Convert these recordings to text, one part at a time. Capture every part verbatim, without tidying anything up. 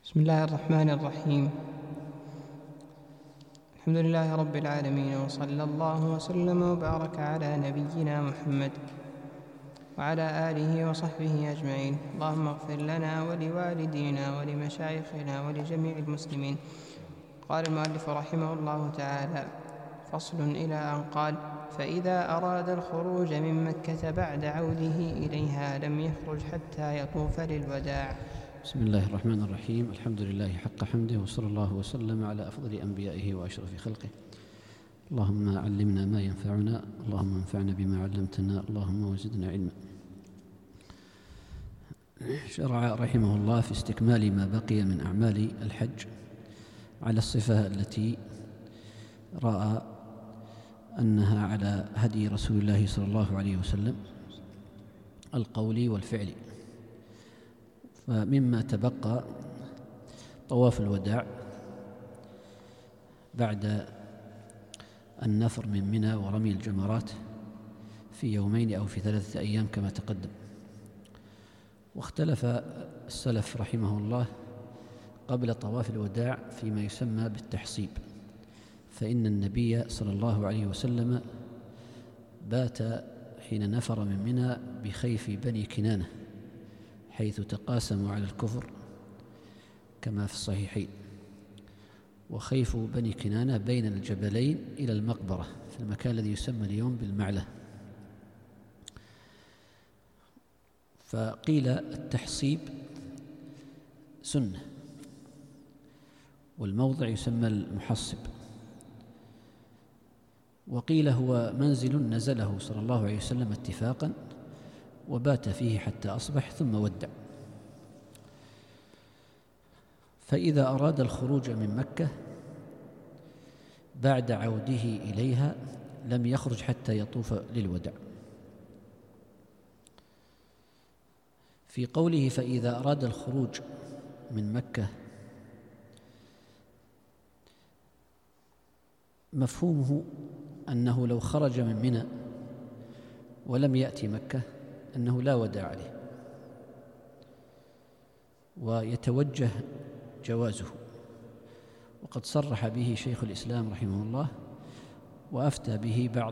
بسم الله الرحمن الرحيم. الحمد لله رب العالمين، وصلى الله وسلم وبارك على نبينا محمد وعلى آله وصحبه أجمعين. اللهم اغفر لنا ولوالدينا ولمشايخنا ولجميع المسلمين. قال المؤلف رحمه الله تعالى: فصل، إلى أن قال: فإذا أراد الخروج من مكة بعد عوده إليها لم يخرج حتى يطوف للوداع. بسم الله الرحمن الرحيم. الحمد لله حق حمده، وصلى الله وسلم على أفضل أنبيائه وأشرف خلقه. اللهم علمنا ما ينفعنا، اللهم انفعنا بما علمتنا، اللهم وزدنا علما. شرع رحمه الله في استكمال ما بقي من أعمال الحج على الصفة التي رأى أنها على هدي رسول الله صلى الله عليه وسلم، القولي والفعلي. فمما تبقى طواف الوداع بعد النفر من منى ورمي الجمرات في يومين أو في ثلاثة أيام كما تقدم. واختلف السلف رحمه الله قبل طواف الوداع فيما يسمى بالتحصيب، فإن النبي صلى الله عليه وسلم بات حين نفر من منى بخيف بني كنانة، حيث تقاسموا على الكفر كما في الصحيحين. وخيف بني كنانة بين الجبلين إلى المقبرة في المكان الذي يسمى اليوم بالمعلة. فقيل التحصيب سنة، والموضع يسمى المحصب. وقيل هو منزل نزله صلى الله عليه وسلم اتفاقا وبات فيه حتى أصبح ثم ودع. فإذا أراد الخروج من مكة بعد عوده إليها لم يخرج حتى يطوف للوداع. في قوله فإذا أراد الخروج من مكة، مفهومه أنه لو خرج من منى ولم يأتي مكة أنه لا وداع عليه، ويتوجه جوازه. وقد صرح به شيخ الإسلام رحمه الله، وأفتى به بعض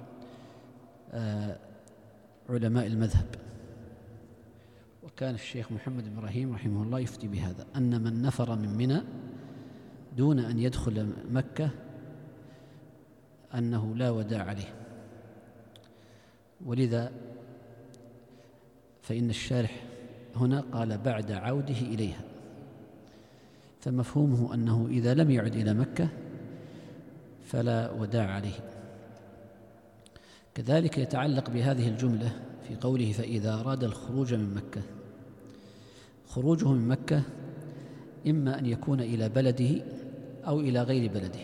علماء المذهب. وكان الشيخ محمد بن إبراهيم رحمه الله يفتي بهذا، أن من نفر من منى دون أن يدخل مكة أنه لا وداع عليه. ولذا فإن الشارح هنا قال بعد عوده إليها، فمفهومه أنه إذا لم يعد إلى مكة فلا وداع عليه. كذلك يتعلق بهذه الجملة في قوله فإذا أراد الخروج من مكة، خروجه من مكة إما أن يكون إلى بلده أو إلى غير بلده.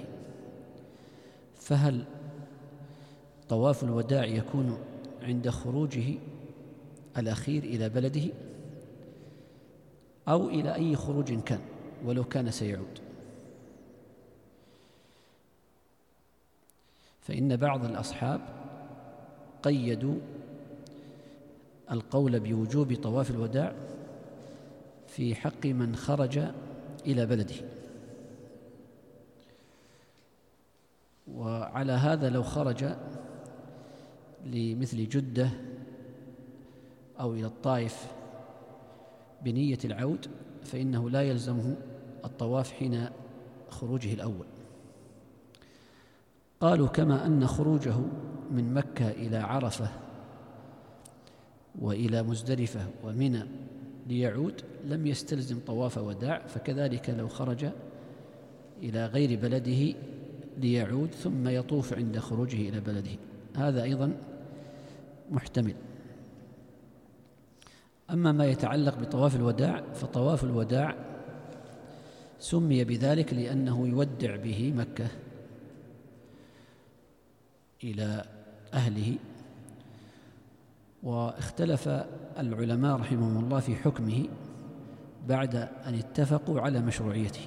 فهل طواف الوداع يكون عند خروجه الأخير إلى بلده أو إلى أي خروج كان ولو كان سيعود؟ فإن بعض الأصحاب قيدوا القول بوجوب طواف الوداع في حق من خرج إلى بلده. وعلى هذا لو خرج لمثل جدة أو إلى الطائف بنية العود فإنه لا يلزمه الطواف حين خروجه الأول. قالوا كما أن خروجه من مكة إلى عرفة وإلى مزدلفة ومنى ليعود لم يستلزم طواف وداع، فكذلك لو خرج إلى غير بلده ليعود ثم يطوف عند خروجه إلى بلده، هذا أيضا محتمل. أما ما يتعلق بطواف الوداع، فطواف الوداع سمي بذلك لأنه يودع به مكة إلى أهله. واختلف العلماء رحمهم الله في حكمه بعد أن اتفقوا على مشروعيته.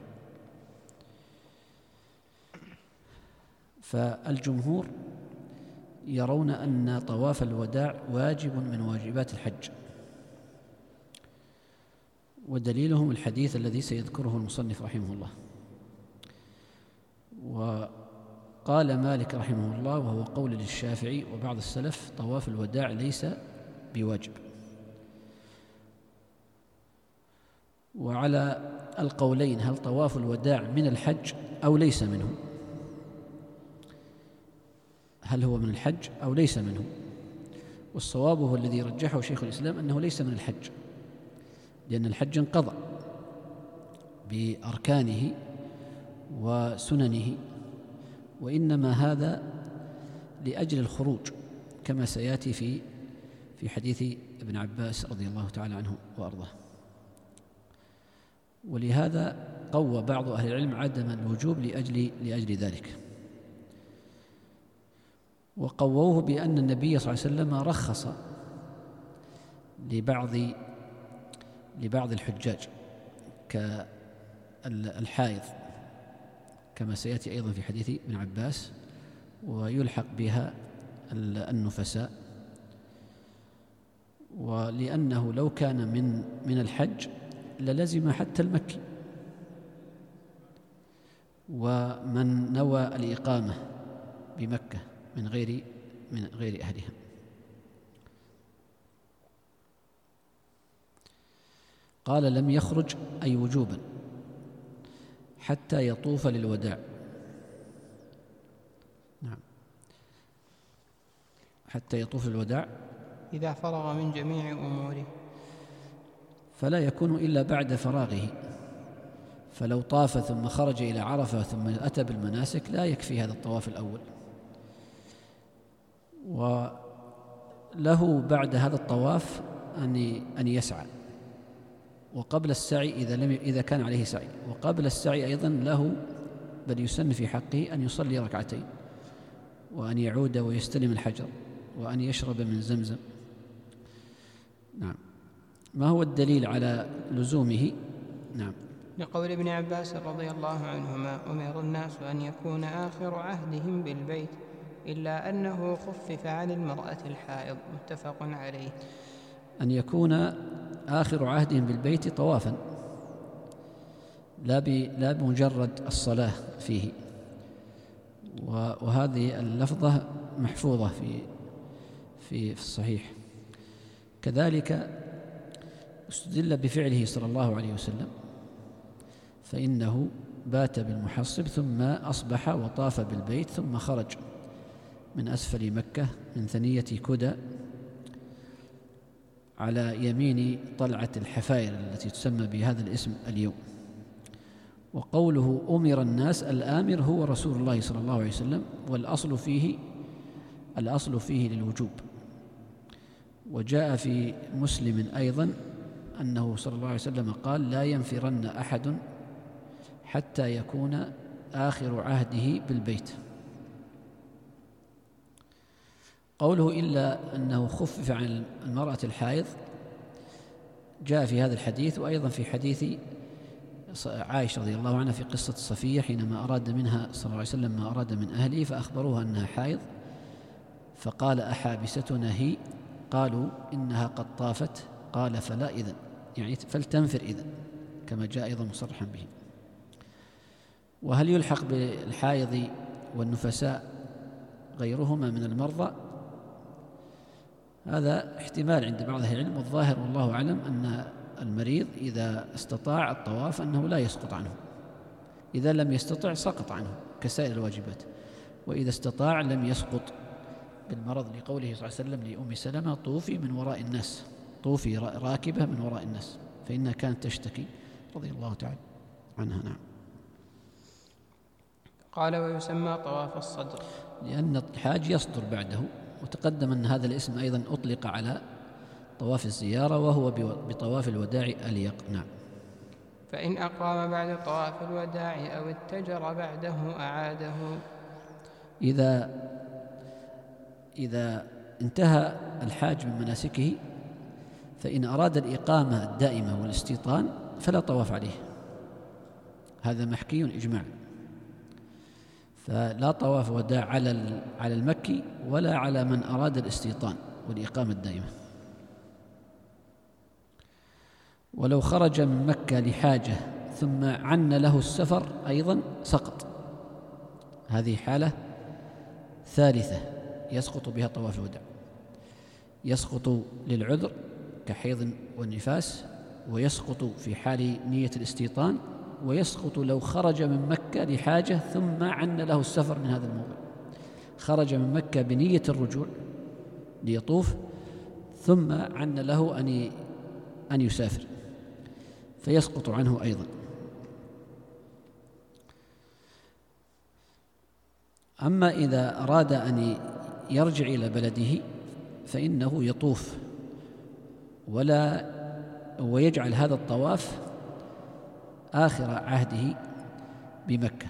فالجمهور يرون أن طواف الوداع واجب من واجبات الحج، ودليلهم الحديث الذي سيذكره المصنف رحمه الله. وقال مالك رحمه الله، وهو قول للشافعي وبعض السلف: طواف الوداع ليس بواجب. وعلى القولين هل طواف الوداع من الحج أو ليس منه، هل هو من الحج أو ليس منه؟ والصواب هو الذي رجحه شيخ الإسلام أنه ليس من الحج، لأن الحج انقضى بأركانه وسننه، وإنما هذا لأجل الخروج كما سيأتي في في حديث ابن عباس رضي الله تعالى عنه وأرضاه. ولهذا قوى بعض أهل العلم عدم الوجوب لأجل لأجل ذلك، وقووه بأن النبي صلى الله عليه وسلم رخص لبعض لبعض الحجاج كالحائض كما سيأتي أيضا في حديث ابن عباس، ويلحق بها النفساء. ولأنه لو كان من من الحج للزم حتى المكي، ومن نوى الإقامة بمكة من غير من غير أهلها. قال: لم يخرج أي وجوبا حتى يطوف للوداع. نعم، حتى يطوف للوداع إذا فرغ من جميع أموره، فلا يكون إلا بعد فراغه. فلو طاف ثم خرج إلى عرفة ثم أتى بالمناسك لا يكفي هذا الطواف الأول، وله بعد هذا الطواف أن أن يسعى، وقبل السعي إذا لم إذا كان عليه سعي، وقبل السعي أيضا له بل يسن في حقه أن يصلي ركعتين، وأن يعود ويستلم الحجر، وأن يشرب من زمزم. نعم. ما هو الدليل على لزومه؟ نعم، لقول ابن عباس رضي الله عنهما: أمر الناس أن يكون آخر عهدهم بالبيت، إلا أنه خفف عن المرأة الحائض. متفق عليه. أن يكون آخر عهدهم بالبيت طوافا، لا لا بمجرد الصلاة فيه. وهذه اللفظة محفوظة في في في الصحيح. كذلك استدل بفعله صلى الله عليه وسلم، فإنه بات بالمحصب ثم أصبح وطاف بالبيت ثم خرج من أسفل مكة من ثنية كدى على يمين طلعة الحفاير التي تسمى بهذا الاسم اليوم. وقوله أمر الناس، الآمر هو رسول الله صلى الله عليه وسلم، والأصل فيه الأصل فيه للوجوب. وجاء في مسلم أيضا أنه صلى الله عليه وسلم قال: لا ينفرن أحد حتى يكون آخر عهده بالبيت. قوله إلا أنه خفف عن المرأة الحائض جاء في هذا الحديث، وأيضا في حديث عائشة رضي الله عنها في قصة صفية حينما أراد منها صلى الله عليه وسلم ما أراد من أهله فأخبروها أنها حائض، فقال: أحابستنا هي؟ قالوا: إنها قد طافت. قال: فلا إذن، يعني فلتنفر إذن، كما جاء أيضا مصرحا به. وهل يلحق بالحائض والنفساء غيرهما من المرضى؟ هذا احتمال عند بعض أهل العلم، والظاهر والله أعلم أن المريض إذا استطاع الطواف أنه لا يسقط عنه، إذا لم يستطع سقط عنه كسائر الواجبات، وإذا استطاع لم يسقط بالمرض، لقوله صلى الله عليه وسلم لأم سلمة: طوفي من وراء الناس، طوفي راكبة من وراء الناس، فإنها كانت تشتكي رضي الله تعالى عنها. نعم. قال: ويسمى طواف الصدر لأن الحاج يصدر بعده، وتقدم أن هذا الاسم أيضا أطلق على طواف الزيارة، وهو بطواف الوداع أليق. نعم. فإن أقام بعد طواف الوداع أو اتجر بعده أعاده. إذا إذا انتهى الحاج من مناسكه فإن أراد الإقامة الدائمة والاستيطان فلا طواف عليه، هذا محكي إجماعا. فلا طواف وداع على على المكي ولا على من أراد الاستيطان والإقامة الدائمة. ولو خرج من مكة لحاجة ثم عن له السفر أيضا سقط. هذه حالة ثالثة يسقط بها طواف الوداع، يسقط للعذر كحيض والنفاس، ويسقط في حال نية الاستيطان، ويسقط لو خرج من مكة لحاجة ثم عن له السفر من هذا الموضع. خرج من مكة بنية الرجوع ليطوف، ثم عن له أن أن يسافر فيسقط عنه أيضا. أما إذا أراد أن يرجع إلى بلده فإنه يطوف ولا ويجعل هذا الطواف آخر عهده بمكة،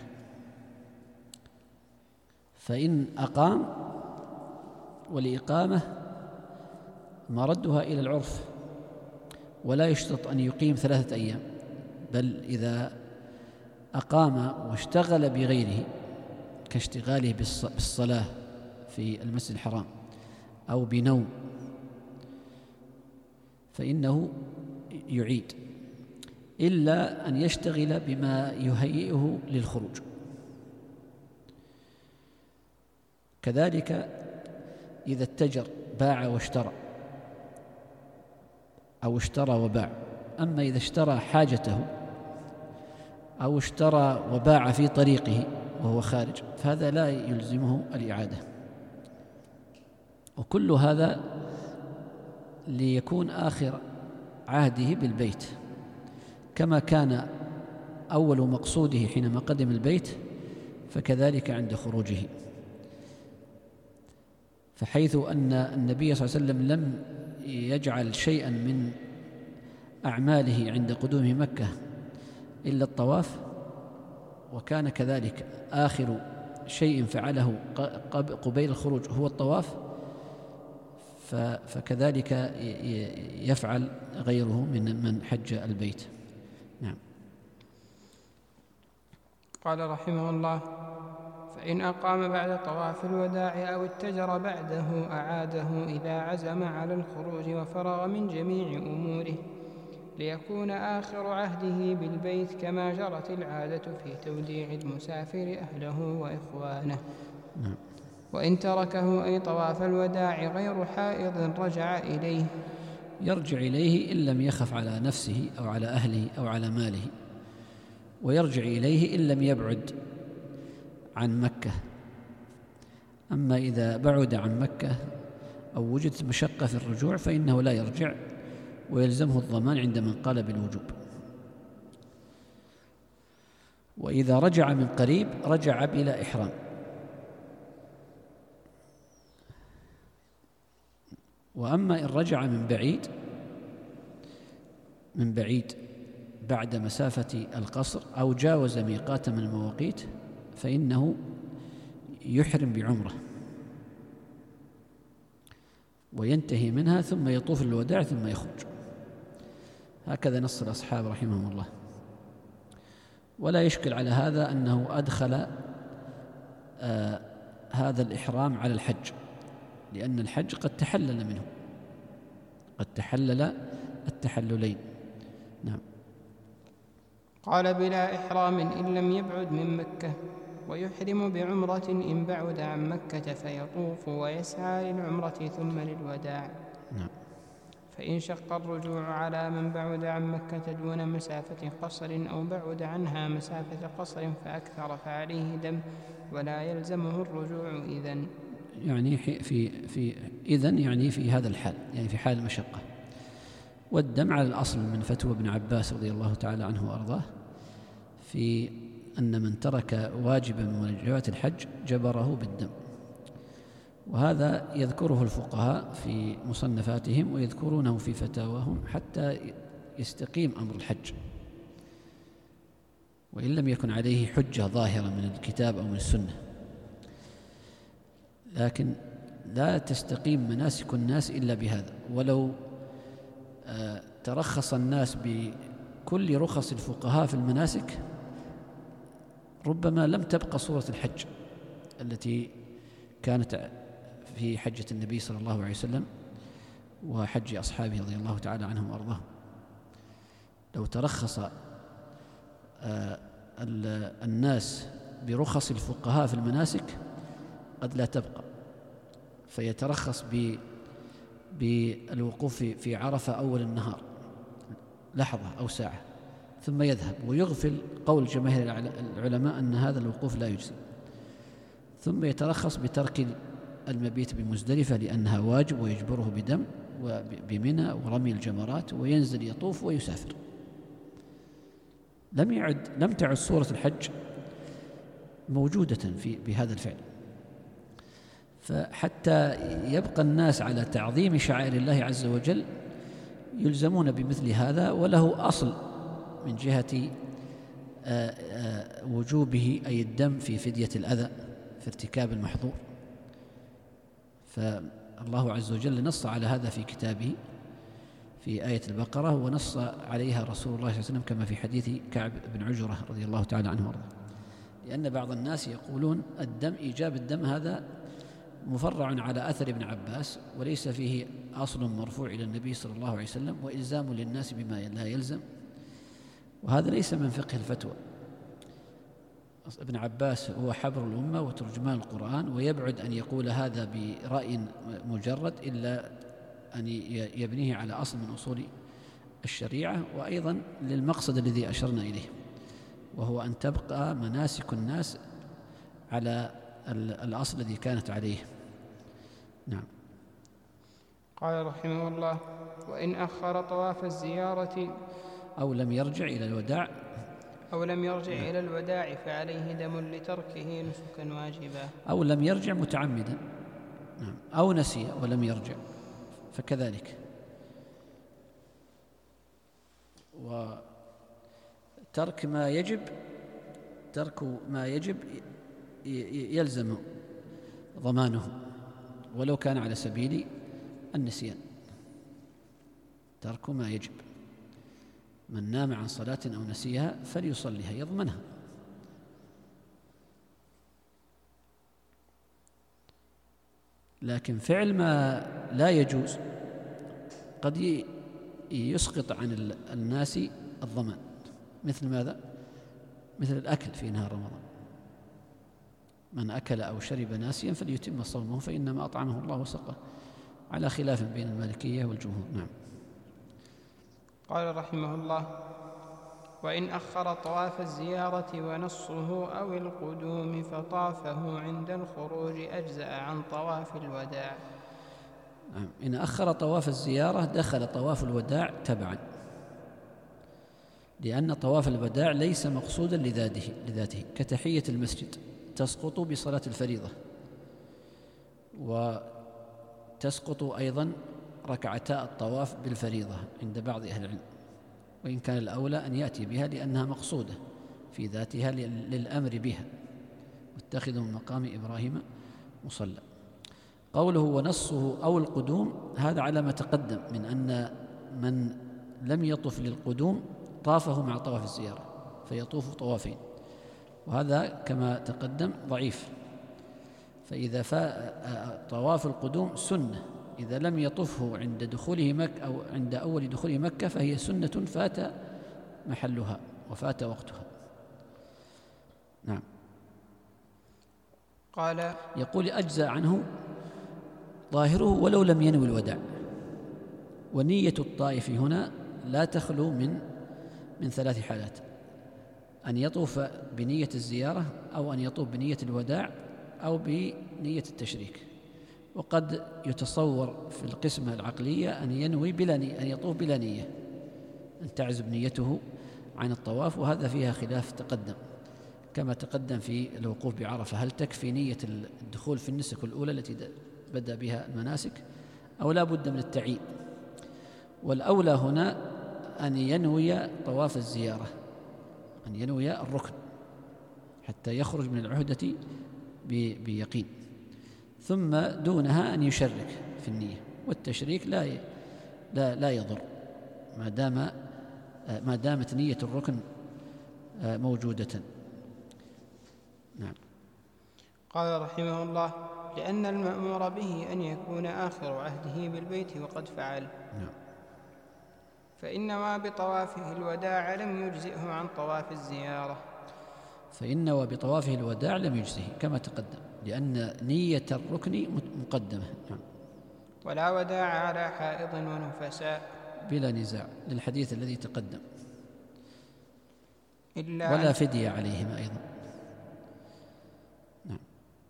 فإن أقام والإقامة مردها إلى العرف، ولا يشترط أن يقيم ثلاثة أيام، بل إذا أقام واشتغل بغيره كاشتغاله بالصلاة في المسجد الحرام أو بنوم فإنه يعيد، إلا أن يشتغل بما يهيئه للخروج. كذلك إذا اتجر باع واشترى أو اشترى وباع. أما إذا اشترى حاجته أو اشترى وباع في طريقه وهو خارج فهذا لا يلزمه الإعادة. وكل هذا ليكون آخر عهده بالبيت، كما كان أول مقصوده حينما قدم البيت فكذلك عند خروجه. فحيث أن النبي صلى الله عليه وسلم لم يجعل شيئا من أعماله عند قدوم مكة إلا الطواف، وكان كذلك آخر شيء فعله قبيل الخروج هو الطواف، فكذلك يفعل غيره من من حج البيت. نعم. قال رحمه الله: فإن أقام بعد طواف الوداع أو اتجر بعده أعاده إذا عزم على الخروج وفرغ من جميع أموره، ليكون آخر عهده بالبيت كما جرت العادة في توديع المسافر أهله وإخوانه. نعم. وإن تركه أي طواف الوداع غير حائض رجع إليه، يرجع إليه إن لم يخف على نفسه أو على أهله أو على ماله، ويرجع إليه إن لم يبعد عن مكة. أما إذا بعد عن مكة أو وجدت مشقة في الرجوع فإنه لا يرجع، ويلزمه الضمان عند من قال بالوجوب. وإذا رجع من قريب رجع بلا إحرام. وأما إن رجع من بعيد من بعيد بعد مسافة القصر أو جاوز ميقات من المواقيت فإنه يحرم بعمرة وينتهي منها ثم يطوف الوداع ثم يخرج. هكذا نص الأصحاب رحمهم الله. ولا يشكل على هذا أنه أدخل آه هذا الإحرام على الحج، لأن الحج قد تحلل منه، قد تحلل التحللين. نعم. قال: بلا إحرام إن لم يبعد من مكة، ويحرم بعمرة إن بعد عن مكة فيطوف ويسعى للعمرة ثم للوداع. نعم. فإن شق الرجوع على من بعد عن مكة دون مسافة قصر أو بعد عنها مسافة قصر فأكثر فعليه دم ولا يلزمه الرجوع إذن. يعني في في إذن يعني في هذا الحال، يعني في حال المشقة. والدم على الأصل من فتوى ابن عباس رضي الله تعالى عنه وأرضاه في أن من ترك واجبا من واجبات الحج جبره بالدم، وهذا يذكره الفقهاء في مصنفاتهم ويذكرونه في فتاواهم حتى يستقيم أمر الحج، وإن لم يكن عليه حجة ظاهرة من الكتاب أو من السنة. لكن لا تستقيم مناسك الناس إلا بهذا. ولو ترخص الناس بكل رخص الفقهاء في المناسك ربما لم تبقى صورة الحج التي كانت في حجة النبي صلى الله عليه وسلم وحج أصحابه رضي الله تعالى عنهم وأرضاهم. لو ترخص الناس برخص الفقهاء في المناسك قد لا تبقى، فيترخص بالوقوف في عرفة أول النهار لحظة أو ساعة ثم يذهب ويغفل قول جماهير العلماء أن هذا الوقوف لا يجزي، ثم يترخص بترك المبيت بمزدلفة لأنها واجب ويجبره بدم وبمنى ورمي الجمرات، وينزل يطوف ويسافر. لم يعد لم تعد صورة الحج موجودة في بهذا الفعل، فحتى يبقى الناس على تعظيم شعائر الله عز وجل يلزمون بمثل هذا، وله أصل من جهة وجوبه أي الدم في فدية الأذى في ارتكاب المحظور. فالله عز وجل نص على هذا في كتابه في آية البقرة، ونص عليها رسول الله صلى الله عليه وسلم كما في حديث كعب بن عجرة رضي الله تعالى عنه وارضاه. لأن بعض الناس يقولون الدم إيجاب الدم هذا مفرع على أثر ابن عباس وليس فيه أصل مرفوع إلى النبي صلى الله عليه وسلم، وإلزام للناس بما لا يلزم، وهذا ليس من فقه الفتوى. ابن عباس هو حبر الأمة وترجمان القرآن، ويبعد أن يقول هذا برأي مجرد إلا أن يبنيه على أصل من أصول الشريعة، وأيضا للمقصد الذي أشرنا إليه، وهو أن تبقى مناسك الناس على الأصل الذي كانت عليه. نعم. قال رحمه الله: وإن أخر طواف الزيارة أو لم يرجع إلى الوداع أو لم يرجع نعم. إلى الوداع فعليه دم لتركه نسكا واجبا، أو لم يرجع متعمدا، نعم، أو نسي ولم يرجع فكذلك. وترك ما يجب ترك ما يجب يلزم ضمانه ولو كان على سبيل النسيان. ترك ما يجب، من نام عن صلاة أو نسيها فليصليها يضمنها. لكن فعل ما لا يجوز قد يسقط عن الناس الضمان، مثل ماذا؟ مثل الأكل في نهار رمضان، من أكل أو شرب ناسيا فليتم صومه فإنما أطعمه الله وسقاه، على خلاف بين المالكية والجمهور. نعم. قال رحمه الله: وإن أخر طواف الزيارة ونصه أو القدوم فطافه عند الخروج أجزأ عن طواف الوداع. نعم. إن أخر طواف الزيارة دخل طواف الوداع تبعا، لأن طواف الوداع ليس مقصودا لذاته, لذاته كتحية المسجد تسقط بصلاة الفريضة، وتسقط أيضا ركعتا الطواف بالفريضة عند بعض أهل العلم، وإن كان الأولى أن يأتي بها لأنها مقصودة في ذاتها للأمر بها، واتخذوا من مقام إبراهيم مصلى. قوله ونصه أو القدوم هذا على ما تقدم من أن من لم يطف للقدوم طافه مع طواف الزيارة فيطوف طوافين، وهذا كما تقدم ضعيف. فإذا فاء طواف القدوم سنة، إذا لم يطفه عند دخوله مكة أو عند أول دخوله مكة فهي سنة فات محلها وفات وقتها. نعم. قال يقول أجزاء عنه ظاهره ولو لم ينوي الوداع. ونية الطائف هنا لا تخلو من من ثلاث حالات: أن يطوف بنية الزيارة، أو أن يطوف بنية الوداع، أو بنية التشريك. وقد يتصور في القسمة العقلية أن ينوي بلا نية، أن يطوف بلا نية، أن تعزب نيته عن الطواف، وهذا فيها خلاف تقدم كما تقدم في الوقوف بعرفة، هل تكفي نية الدخول في النسك الأولى التي بدأ بها المناسك أو لا بد من التعيين؟ والأولى هنا أن ينوي طواف الزيارة، أن ينوي الركن حتى يخرج من العهدة بيقين، ثم دونها أن يشرك في النية، والتشريك لا لا لا يضر ما دام ما دامت نية الركن موجودة. نعم. قال رحمه الله: لأن المأمور به أن يكون آخر عهده بالبيت وقد فعل. نعم. فإنما بطوافه الوداع لم يجزئه عن طواف الزيارة. فإنما بطوافه الوداع لم يجزئه كما تقدم، لأن نية الركن مقدمة. نعم. ولا وداع على حائض ونفساء بلا نزاع للحديث الذي تقدم. إلا ولا فدية عليهما أيضا. نعم.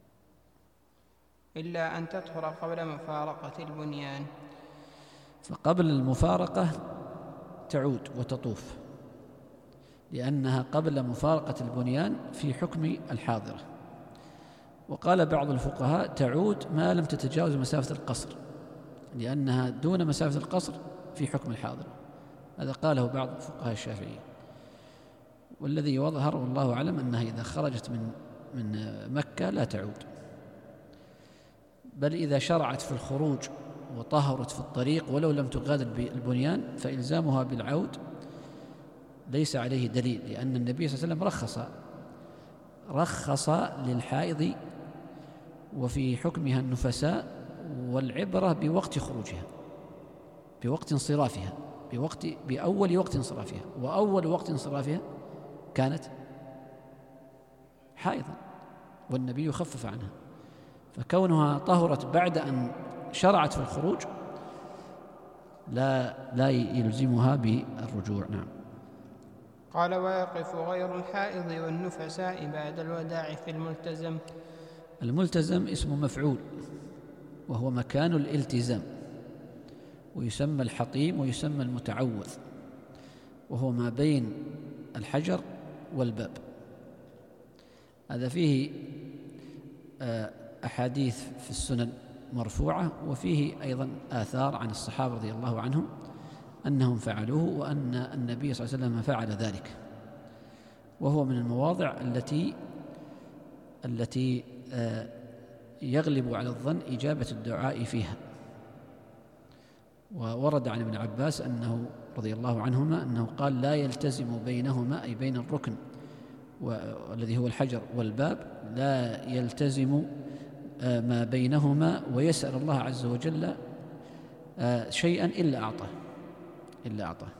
إلا أن تطهر قبل مفارقة البنيان. فقبل المفارقة تعود وتطوف، لأنها قبل مفارقة البنيان في حكم الحاضرة. وقال بعض الفقهاء تعود ما لم تتجاوز مسافة القصر، لأنها دون مسافة القصر في حكم الحاضرة. هذا قاله بعض فقهاء الشافعية، والذي يظهر والله أعلم أنها إذا خرجت من من مكة لا تعود، بل إذا شرعت في الخروج وطهرت في الطريق ولو لم تغادر بالبنيان فإلزامها بالعود ليس عليه دليل، لأن النبي صلى الله عليه وسلم رخص رخص للحائض وفي حكمها النفساء، والعبرة بوقت خروجها، بوقت انصرافها، بوقت بأول وقت انصرافها، وأول وقت انصرافها كانت حائضا والنبي خفف عنها، فكونها طهرت بعد أن شرعت في الخروج لا لا يلزمها بالرجوع. نعم. قال ويقف غير الحائض والنفساء بعد الوداع في الملتزم. الملتزم اسم مفعول، وهو مكان الالتزام، ويسمى الحطيم ويسمى المتعوذ، وهو ما بين الحجر والباب. هذا فيه أحاديث في السنن مرفوعة، وفيه أيضا آثار عن الصحابة رضي الله عنهم أنهم فعلوه، وأن النبي صلى الله عليه وسلم فعل ذلك، وهو من المواضع التي التي يغلب على الظن إجابة الدعاء فيها. وورد عن ابن عباس أنه رضي الله عنهما أنه قال لا يلتزم بينهما، أي بين الركن والذي هو الحجر والباب، لا يلتزم ما بينهما ويسأل الله عز وجل شيئا إلا أعطاه إلا أعطاه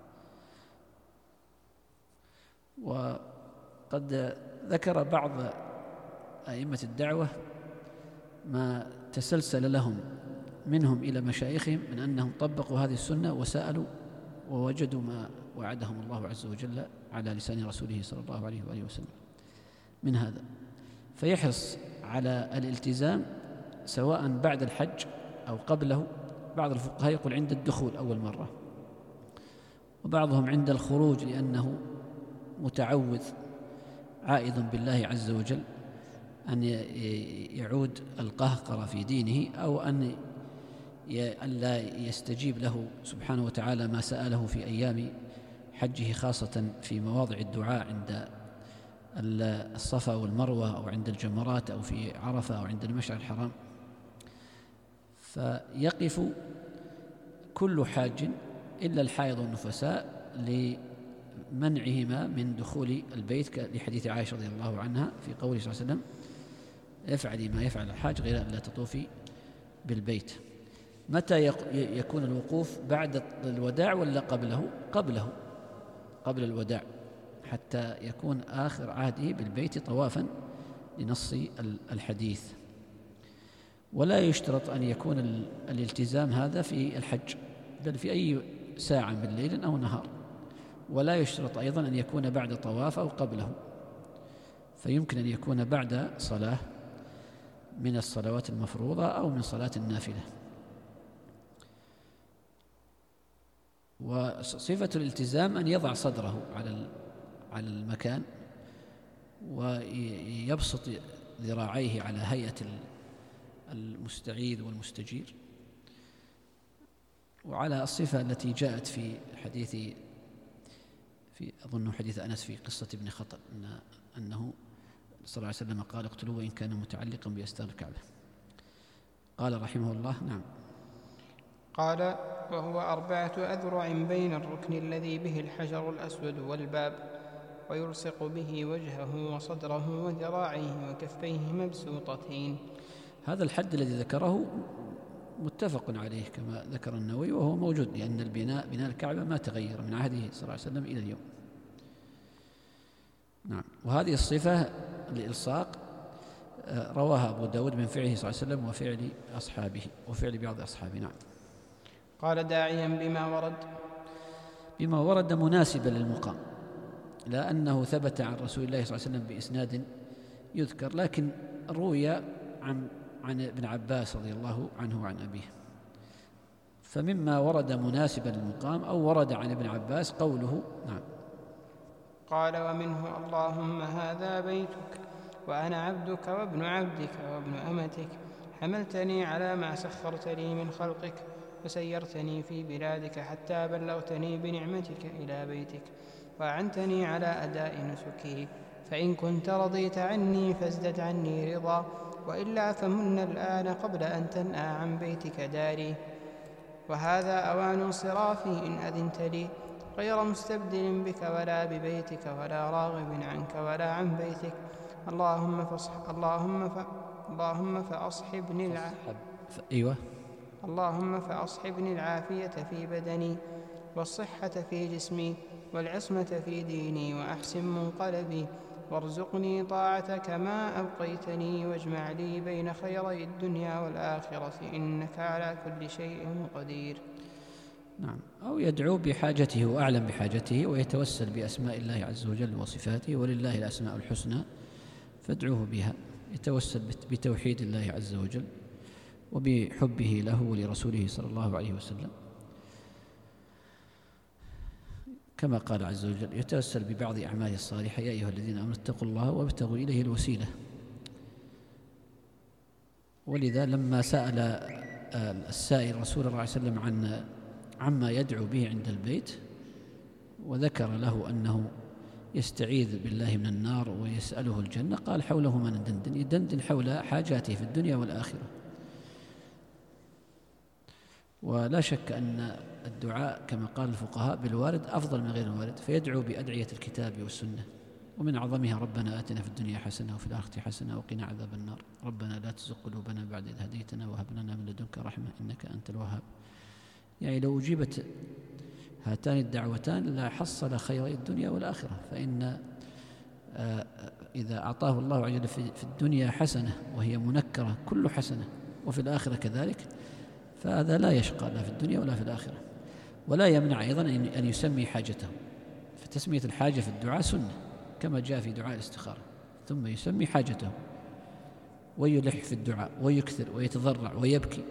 وقد ذكر بعض أئمة الدعوة ما تسلسل لهم منهم إلى مشايخهم من أنهم طبقوا هذه السنة وسألوا ووجدوا ما وعدهم الله عز وجل على لسان رسوله صلى الله عليه وآله وسلم من هذا. فيحرص على الالتزام سواء بعد الحج أو قبله. بعض الفقهاء يقول عند الدخول أول مرة، وبعضهم عند الخروج لأنه متعوذ عائذ بالله عز وجل أن يعود القهقر في دينه، أو أن لا يستجيب له سبحانه وتعالى ما سأله في أيام حجه، خاصة في مواضع الدعاء عند الصفا والمروة أو عند الجمرات أو في عرفة أو عند المشعر الحرام. فيقف كل حاج إلا الحائض والنفساء لمنعهما من دخول البيت، لحديث عائشة رضي الله عنها في قوله صلى الله عليه وسلم افعلي ما يفعل الحاج غير أن لا تطوفي بالبيت. متى يكون الوقوف؟ بعد الوداع ولا قبله؟ قبله قبل الوداع، حتى يكون آخر عهده بالبيت طوافا لنص الحديث. ولا يشترط أن يكون الالتزام هذا في الحج، بل في أي ساعة من ليل أو نهار. ولا يشترط أيضا أن يكون بعد طواف أو قبله، فيمكن أن يكون بعد صلاة من الصلوات المفروضة أو من صلاة النافلة. وصفة الالتزام أن يضع صدره على على المكان ويبسط ذراعيه على هيئة المستعيذ والمستجير، وعلى الصفة التي جاءت في حديث في أظن حديث أنس في قصة ابن خطل أن أنه صلى الله عليه وسلم قال اقتلوه وإن كان متعلقا بأستار الكعبة. قال رحمه الله نعم. قال وهو أربعة أذرع بين الركن الذي به الحجر الأسود والباب، ويلصق به وجهه وصدره وذراعيه وكفيه مبسوطتين. هذا الحد الذي ذكره متفق عليه كما ذكر النووي، وهو موجود لأن البناء بناء الكعبة ما تغير من عهده صلى الله عليه وسلم إلى اليوم. نعم. وهذه الصفة الإلصاق رواها أبو داود من فعله صلى الله عليه وسلم وفعل أصحابه وفعل بعض أصحابه. نعم. قال داعيا بما ورد بما ورد مناسبا للمقام، لا أنه ثبت عن رسول الله صلى الله عليه وسلم بإسناد يذكر، لكن روي عن عن ابن عباس رضي الله عنه وعن أبيه، فمما ورد مناسبا للمقام أو ورد عن ابن عباس قوله. نعم. قال ومنه اللهم هذا بيتك وأنا عبدك وابن عبدك وابن أمتك، حملتني على ما سخرت لي من خلقك وسيرتني في بلادك حتى بلغتني بنعمتك إلى بيتك وأعنتني على أداء نسكه، فإن كنت رضيت عني فازدد عني رضا، وإلا فمن الآن قبل أن تنأى عن بيتك داري، وهذا أوان انصرافي إن أذنت لي، غير مستبدل بك ولا ببيتك ولا راغب عنك ولا عن بيتك. اللهم فاصح اللهم ف... اللهم فأصحبني الع... أيوة. اللهم فأصحبني العافية في بدني والصحة في جسمي والعصمة في ديني وأحسن منقلبي، وارزقني طاعتك ما أبقيتني، واجمع لي بين خيري الدنيا والآخرة، إنك على كل شيء قدير. نعم. أو يدعو بحاجته وأعلم بحاجته ويتوسل بأسماء الله عز وجل وصفاته، ولله الأسماء الحسنى فادعوه بها، يتوسل بتوحيد الله عز وجل وبحبه له ولرسوله صلى الله عليه وسلم، كما قال عز وجل يتوسل ببعض أعماله الصالحة: يا أيها الذين آمنوا اتقوا الله وابتغوا إليه الوسيلة. ولذا لما سأل السائل رسول الله صلى الله عليه وسلم عن عما يدعو به عند البيت، وذكر له أنه يستعيذ بالله من النار ويسأله الجنة، قال حوله ما ندندن، يدندن حول حاجاته في الدنيا والآخرة. ولا شك أن الدعاء كما قال الفقهاء بالوارد أفضل من غير الوارد، فيدعو بأدعية الكتاب والسنة، ومن أعظمها ربنا آتنا في الدنيا حسنة وفي الآخرة حسنة وقنا عذاب النار، ربنا لا تزغ قلوبنا بعد إذ هديتنا وهب لنا من لدنك رحمة إنك أنت الوهاب. يعني لو أجيبت هاتان الدعوتان لا حصل خيري الدنيا والآخرة، فإن إذا أعطاه الله عز وجل في الدنيا حسنة وهي منكرة كل حسنة، وفي الآخرة كذلك، فهذا لا يشقى لا في الدنيا ولا في الآخرة. ولا يمنع أيضا أن يسمي حاجته، فتسمية الحاجة في الدعاء سنة كما جاء في دعاء الاستخارة، ثم يسمي حاجته ويلح في الدعاء ويكثر ويتضرع ويبكي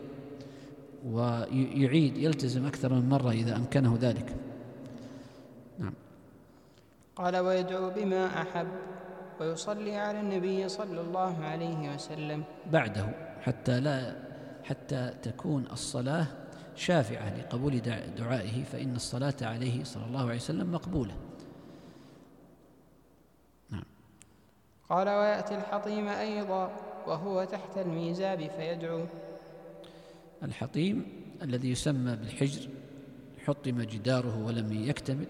ويعيد يلتزم أكثر من مرة إذا أمكنه ذلك. نعم. قال ويدعو بما أحب ويصلي على النبي صلى الله عليه وسلم بعده، حتى لا حتى تكون الصلاة شافعة لقبول دعائه، فإن الصلاة عليه صلى الله عليه وسلم مقبولة. نعم. قال ويأتي الحطيم أيضا وهو تحت الميزاب فيدعو. الحطيم الذي يسمى بالحجر، حطم جداره ولم يكتمل،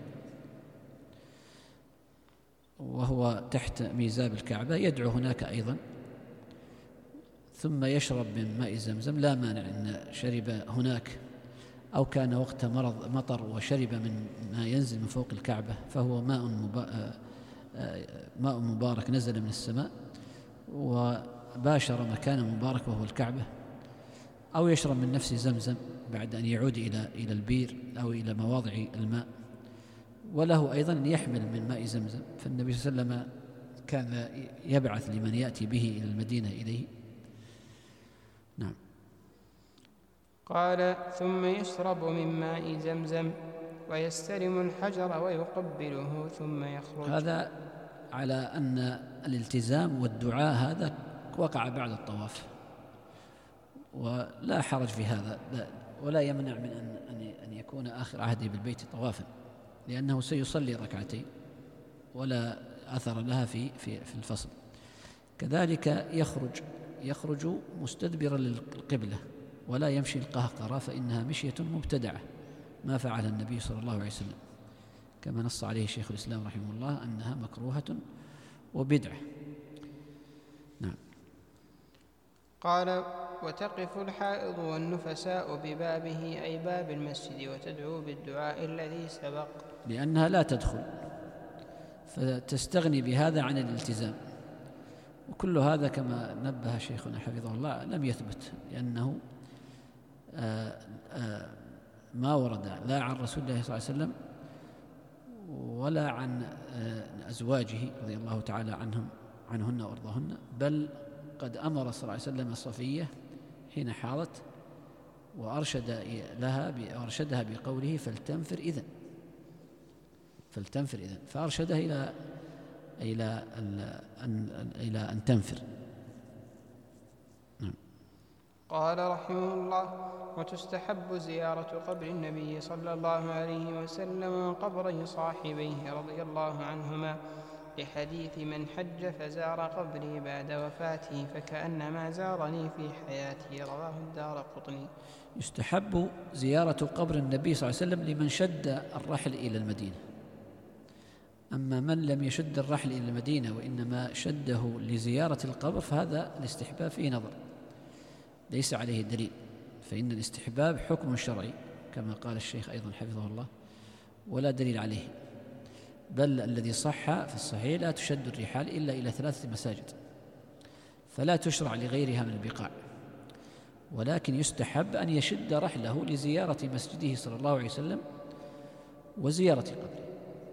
وهو تحت ميزاب الكعبة، يدعو هناك أيضا، ثم يشرب من ماء زمزم، لا مانع إن شرب هناك أو كان وقت مرض مطر وشرب من ما ينزل من فوق الكعبة، فهو ماء ماء مبارك نزل من السماء وباشر مكان مبارك وهو الكعبة، أو يشرب من نفس زمزم بعد أن يعود إلى إلى البير أو إلى مواضع الماء. وله أيضا أن يحمل من ماء زمزم، فالنبي صلى الله عليه وسلم كان يبعث لمن يأتي به إلى المدينة إليه. نعم. قال ثم يشرب من ماء زمزم ويستلم الحجر ويقبله ثم يخرج. هذا على أن الالتزام والدعاء هذا وقع بعد الطواف، ولا حرج في هذا، ولا يمنع من أن أن يكون آخر عهده بالبيت طوافا، لأنه سيصلي ركعتين ولا أثر لها في في في الفصل. كذلك يخرج يخرج مستدبرا للقبلة ولا يمشي القهقرة، فإنها مشية مبتدعة ما فعل النبي صلى الله عليه وسلم، كما نص عليه شيخ الإسلام رحمه الله أنها مكروهة وبدعة. نعم. قال وتقف الحائض والنفساء ببابه أي باب المسجد وتدعو بالدعاء الذي سبق، لأنها لا تدخل فتستغني بهذا عن الالتزام. وكل هذا كما نبه شيخنا حفظه الله لم يثبت، لأنه آآ آآ ما ورد لا عن رسول الله صلى الله عليه وسلم ولا عن أزواجه رضي الله تعالى عنهم عنهن وأرضاهن، بل قد أمر صلى الله عليه وسلم صفية حين حاضت وأرشد لها أرشدها بقوله فلتنفر إذن فلتنفر إذن فأرشدها إلى إلى أن إلى أن تنفر. نعم. قال رحمه الله: وتستحب زيارة قبر النبي صلى الله عليه وسلم وقبر صاحبيه رضي الله عنهما، لحديث من حج فزار قبري بعد وفاته فكأنما زارني في حياتي، رواه الدارقطني. يستحب زيارة قبر النبي صلى الله عليه وسلم لمن شد الرحل إلى المدينة. أما من لم يشد الرحل إلى المدينة وإنما شده لزيارة القبر فهذا الاستحباب فيه نظر، ليس عليه دليل، فإن الاستحباب حكم شرعي كما قال الشيخ أيضا حفظه الله، ولا دليل عليه. بل الذي صح في الصحيح لا تشد الرحال إلا إلى ثلاثة مساجد، فلا تشرع لغيرها من البقاع، ولكن يستحب أن يشد رحله لزيارة مسجده صلى الله عليه وسلم وزيارة قبره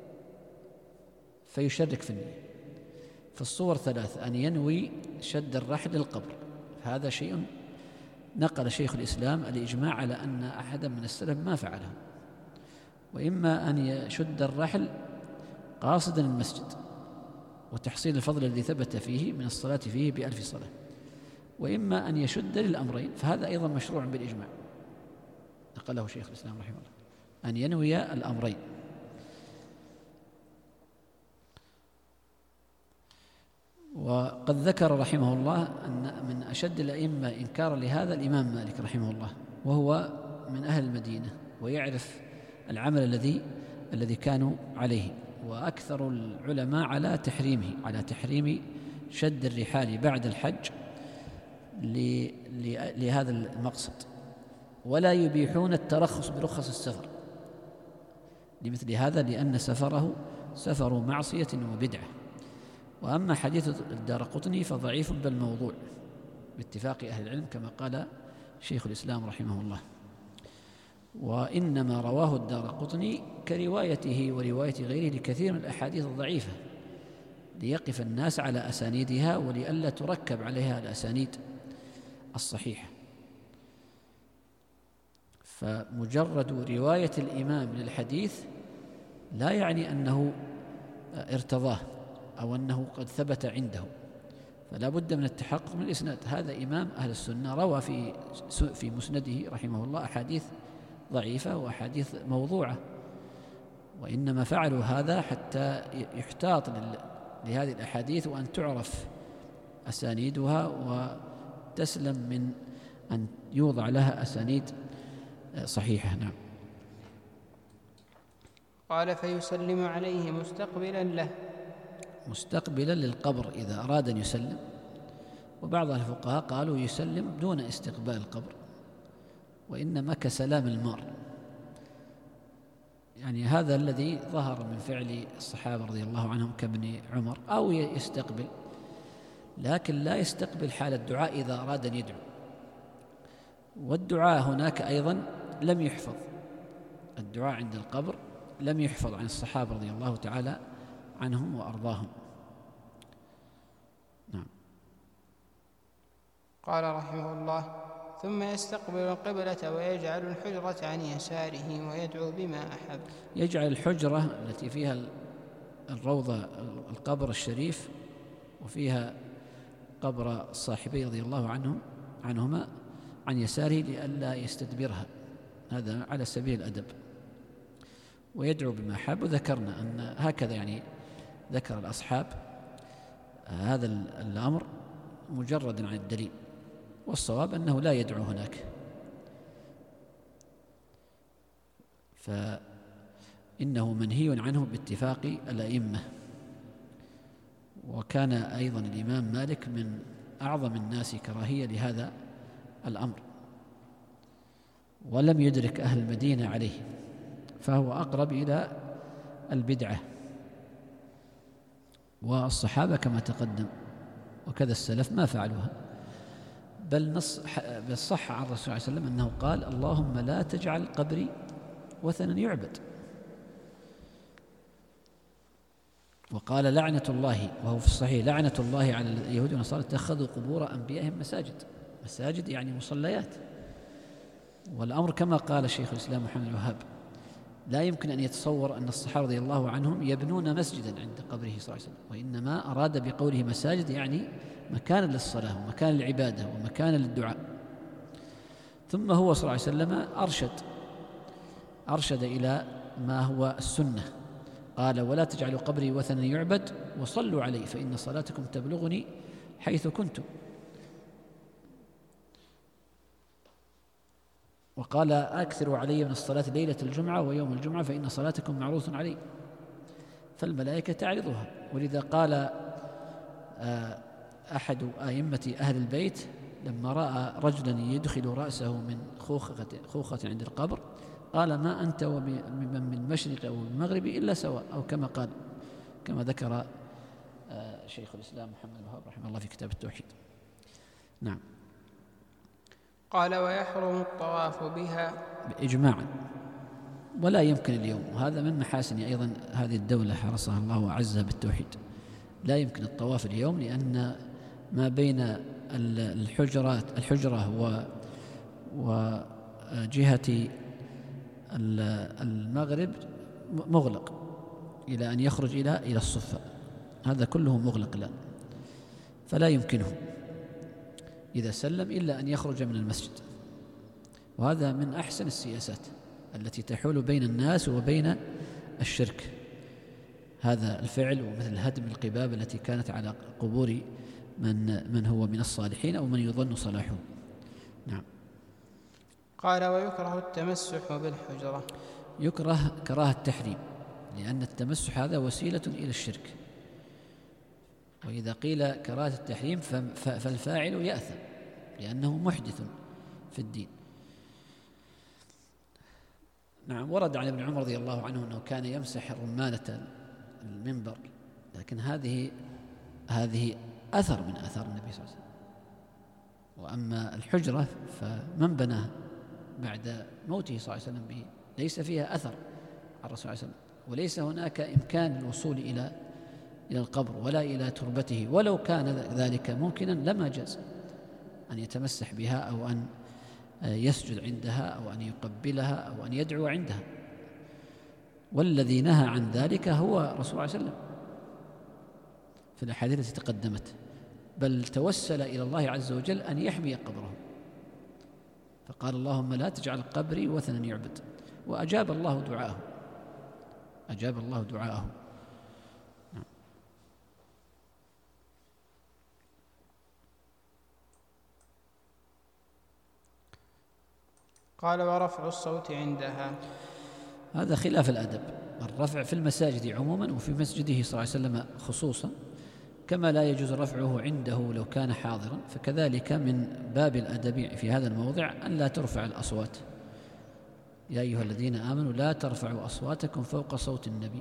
فيشرك في النية. فالصور ثلاث: أن ينوي شد الرحل للقبر، هذا شيء نقل شيخ الإسلام الإجماع على أن أحدا من السلف ما فعله، وإما أن يشد الرحل قاصدا المسجد وتحصيل الفضل الذي ثبت فيه من الصلاة فيه بألف صلاة، وإما أن يشد للأمرين، فهذا أيضا مشروع بالإجماع نقله شيخ الإسلام رحمه الله، أن ينوي الأمرين. وقد ذكر رحمه الله أن من أشد الأئمة إنكارا لهذا الإمام مالك رحمه الله، وهو من أهل المدينة ويعرف العمل الذي الذي كانوا عليه، وأكثر العلماء على تحريمه على تحريم شد الرحال بعد الحج لهذا المقصد، ولا يبيحون الترخص برخص السفر لمثل هذا، لأن سفره سفر معصية وبدعة. وأما حديث الدارقطني فضعيف بل موضوع باتفاق أهل العلم كما قال شيخ الإسلام رحمه الله، وإنما رواه الدارقطني كروايته ورواية غيره لكثير من الأحاديث الضعيفة ليقف الناس على أسانيدها ولئلا تركب عليها الأسانيد الصحيحة. فمجرد رواية الإمام للحديث لا يعني أنه ارتضاه أو أنه قد ثبت عنده، فلا بد من التحقق من الإسناد. هذا إمام أهل السنة روى في في مسنده رحمه الله أحاديث ضعيفة وأحاديث موضوعة، وإنما فعلوا هذا حتى يحتاط لهذه الأحاديث وأن تعرف أسانيدها وتسلم من أن يوضع لها أسانيد صحيحة. نعم. قال: فيسلم عليه مستقبلا له، مستقبلا للقبر إذا أراد أن يسلم، وبعض الفقهاء قالوا يسلم دون استقبال القبر، وإنما كسلام المار، يعني هذا الذي ظهر من فعل الصحابة رضي الله عنهم كابن عمر، أو يستقبل لكن لا يستقبل حال الدعاء إذا أراد أن يدعو. والدعاء هناك أيضا لم يحفظ، الدعاء عند القبر لم يحفظ عن الصحابة رضي الله تعالى عنهم وأرضاهم. نعم. قال رحمه الله: ثم يستقبل القبلة ويجعل الحجرة عن يساره ويدعو بما أحب. يجعل الحجرة التي فيها الروضة القبر الشريف وفيها قبر صاحبي رضي الله عنهم عنهما عن يساره لئلا يستدبرها، هذا على سبيل الأدب، ويدعو بما أحب. وذكرنا أن هكذا يعني ذكر الأصحاب هذا الأمر مجرد عن الدليل، والصواب أنه لا يدعو هناك، فإنه منهي عنه باتفاق الأئمة. وكان أيضا الإمام مالك من أعظم الناس كراهية لهذا الأمر، ولم يدرك أهل المدينة عليه، فهو أقرب إلى البدعة. والصحابة كما تقدم وكذا السلف ما فعلوها، بل نص بل صح عن الرسول صلى الله عليه وسلم أنه قال: اللهم لا تجعل قبري وثنا يعبد. وقال: لعنة الله، وهو في الصحيح: لعنة الله على اليهود والنصارى اتخذوا قبور أنبيائهم مساجد. مساجد يعني مصليات. والأمر كما قال شيخ الإسلام محمد بن الوهاب: لا يمكن أن يتصور أن الصحابة رضي الله عنهم يبنون مسجدا عند قبره صلى الله عليه وسلم، وإنما أراد بقوله مساجد يعني مكانا للصلاة ومكانا للعبادة ومكانا للدعاء. ثم هو صلى الله عليه وسلم أرشد أرشد إلى ما هو السنة، قال: ولا تجعلوا قبري وثنا يعبد وصلوا علي فإن صلاتكم تبلغني حيث كنتم. وقال: أكثروا علي من الصلاة ليلة الجمعة ويوم الجمعة فإن صلاتكم معروض علي، فالملائكة تعرضها. ولذا قال أحد أئمة أهل البيت لما رأى رجلا يدخل رأسه من خوخة, خوخة عند القبر قال: ما أنت ومن من المشرق أو المغرب إلا سواء، أو كما قال كما ذكر شيخ الإسلام محمد بن الوهاب رحمه الله في كتاب التوحيد. نعم. قال: ويحرم الطواف بها إجماعا، ولا يمكن اليوم، وهذا من محاسن أيضا هذه الدولة حرصها الله وعزها بالتوحيد. لا يمكن الطواف اليوم، لأن ما بين الحجرات الحجرة وجهة المغرب مغلق إلى أن يخرج إلى إلى الصفة، هذا كله مغلق الآن، فلا يمكنه إذا سلم إلا أن يخرج من المسجد. وهذا من أحسن السياسات التي تحول بين الناس وبين الشرك، هذا الفعل، ومثل هدم القباب التي كانت على قبور من من هو من الصالحين أو من يظن صلاحه. نعم. قال: ويكره التمسح بالحجرة. يكره كراهة التحريم، لأن التمسح هذا وسيلة إلى الشرك، وإذا قيل كراهة التحريم فالفاعل يأثم لأنه محدث في الدين. نعم. ورد عن ابن عمر رضي الله عنه أنه كان يمسح رمانة المنبر، لكن هذه هذه أثر من آثار النبي صلى الله عليه وسلم. وأما الحجرة فمن بناها بعد موته صلى الله عليه وسلم ليس فيها أثر عن الرسول صلى الله عليه وسلم، وليس هناك إمكان الوصول إلى إلى القبر ولا إلى تربته، ولو كان ذلك ممكنا لما جاز أن يتمسح بها أو أن يسجد عندها أو أن يقبلها أو أن يدعو عندها. والذي نهى عن ذلك هو رسول الله صلى الله عليه وسلم في الأحاديث التي تقدمت، بل توسل إلى الله عز وجل أن يحمي قبره، فقال: اللهم لا تجعل قبري وثنا يعبد، وأجاب الله دعاءه أجاب الله دعاءه. نعم. قال: ورفع الصوت عندها. هذا خلاف الأدب، الرفع في المساجد عموما وفي مسجده صلى الله عليه وسلم خصوصا، كما لا يجوز رفعه عنده لو كان حاضرا، فكذلك من باب الأدب في هذا الموضع أن لا ترفع الأصوات. يا أيها الذين آمنوا لا ترفعوا أصواتكم فوق صوت النبي،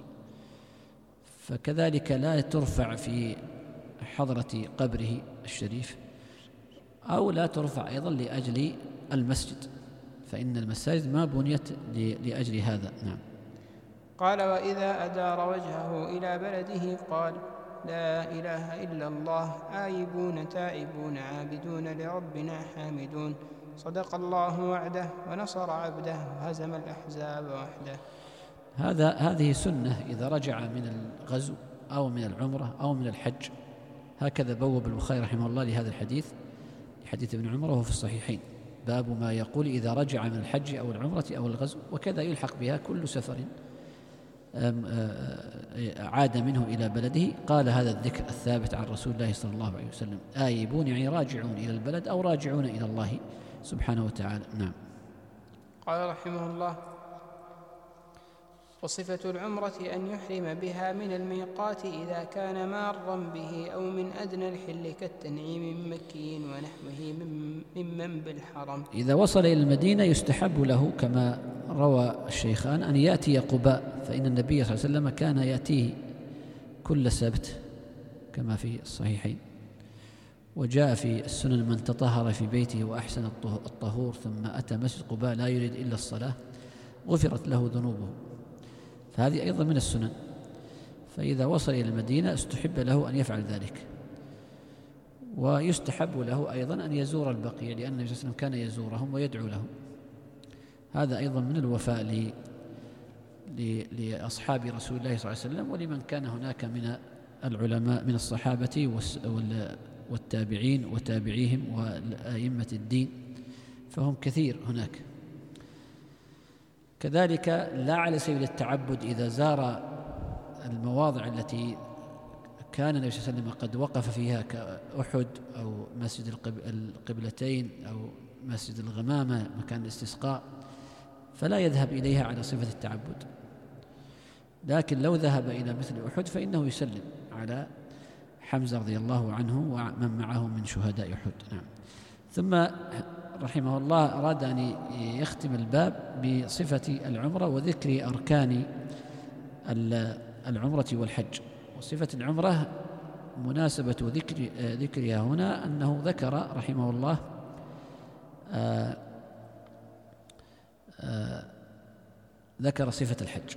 فكذلك لا ترفع في حضرة قبره الشريف، أو لا ترفع أيضا لأجل المسجد، فإن المساجد ما بنيت لأجل هذا. نعم. قال: وإذا أدار وجهه إلى بلده قال: لا إله إلا الله، آيبون تائبون عابدون لربنا حامدون، صدق الله وعده ونصر عبده وهزم الأحزاب وحده. هذا هذه سنة إذا رجع من الغزو أو من العمرة أو من الحج، هكذا بوب البخاري رحمه الله لهذا الحديث، حديث ابن عمر وهو في الصحيحين، باب ما يقول إذا رجع من الحج أو العمرة أو الغزو، وكذا يلحق بها كل سفر عاد منه إلى بلده. قال هذا الذكر الثابت عن رسول الله صلى الله عليه وسلم: آيبون يعني راجعون إلى البلد أو راجعون إلى الله سبحانه وتعالى. نعم. قال رحمه الله: وصفة العمرة أن يحرم بها من الميقات إذا كان مارا به أو من أدنى الحل كالتنعيم مكي ونحوه ممن بالحرم. إذا وصل إلى المدينة يستحب له كما روى الشيخان أن يأتي قباء، فإن النبي صلى الله عليه وسلم كان يأتيه كل سبت كما في الصحيحين. وجاء في السنن: من تطهر في بيته وأحسن الطهور ثم أتى مسجد قباء لا يريد إلا الصلاة غفرت له ذنوبه. فهذه أيضا من السنن. فإذا وصل إلى المدينة استحب له أن يفعل ذلك. ويستحب له أيضا أن يزور البقيع، لأن النبي صلى الله عليه وسلم كان يزورهم ويدعو لهم. هذا أيضا من الوفاء ل... ل... لأصحاب رسول الله صلى الله عليه وسلم، ولمن كان هناك من العلماء من الصحابة والتابعين وتابعيهم وأئمة الدين، فهم كثير هناك. كذلك لا على سبيل التعبد إذا زار المواضع التي كان النبي صلى الله عليه وسلم قد وقف فيها كأحد أو مسجد القبلتين أو مسجد الغمامة مكان الاستسقاء، فلا يذهب إليها على صفة التعبد. لكن لو ذهب إلى مثل أحد فإنه يسلم على حمزة رضي الله عنه ومن معه من شهداء أحد. نعم. ثم رحمه الله أراد أن يختم الباب بصفة العمرة وذكر أركان العمرة والحج. وصفة العمرة مناسبة ذكر ذكرها هنا أنه ذكر رحمه الله آآ آآ ذكر صفة الحج.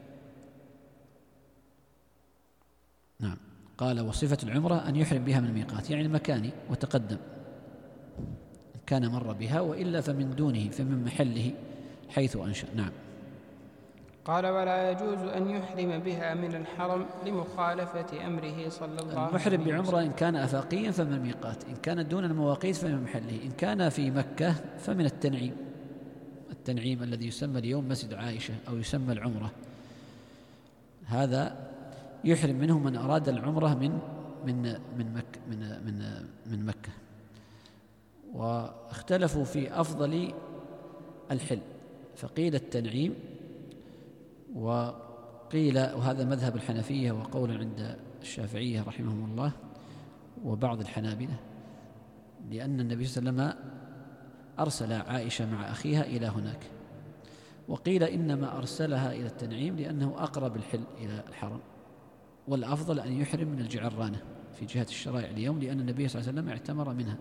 نعم. قال: وصفة العمرة أن يحرم بها من الميقات، يعني المكاني، وتقدم كان مر بها، وإلا فمن دونه فمن محله حيث أنشأ. نعم. قال: ولا يجوز أن يحرم بها من الحرم لمخالفة أمره صلى الله عليه وسلم. المحرم بعمرة إن كان أفاقيا فمن الميقات، إن كان دون المواقيت فمن محله، إن كان في مكة فمن التنعيم، التنعيم الذي يسمى اليوم مسجد عائشة أو يسمى العمرة، هذا يحرم منه من أراد العمرة من من من مكة من من من مكة. واختلفوا في أفضل الحل، فقيل التنعيم، وقيل، وهذا مذهب الحنفية وقول عند الشافعية رحمهم الله وبعض الحنابلة، لأن النبي صلى الله عليه وسلم أرسل عائشة مع أخيها إلى هناك. وقيل إنما أرسلها إلى التنعيم لأنه أقرب الحل إلى الحرم، والأفضل أن يحرم من الجعرانة في جهة الشرائع اليوم، لأن النبي صلى الله عليه وسلم اعتمر منها،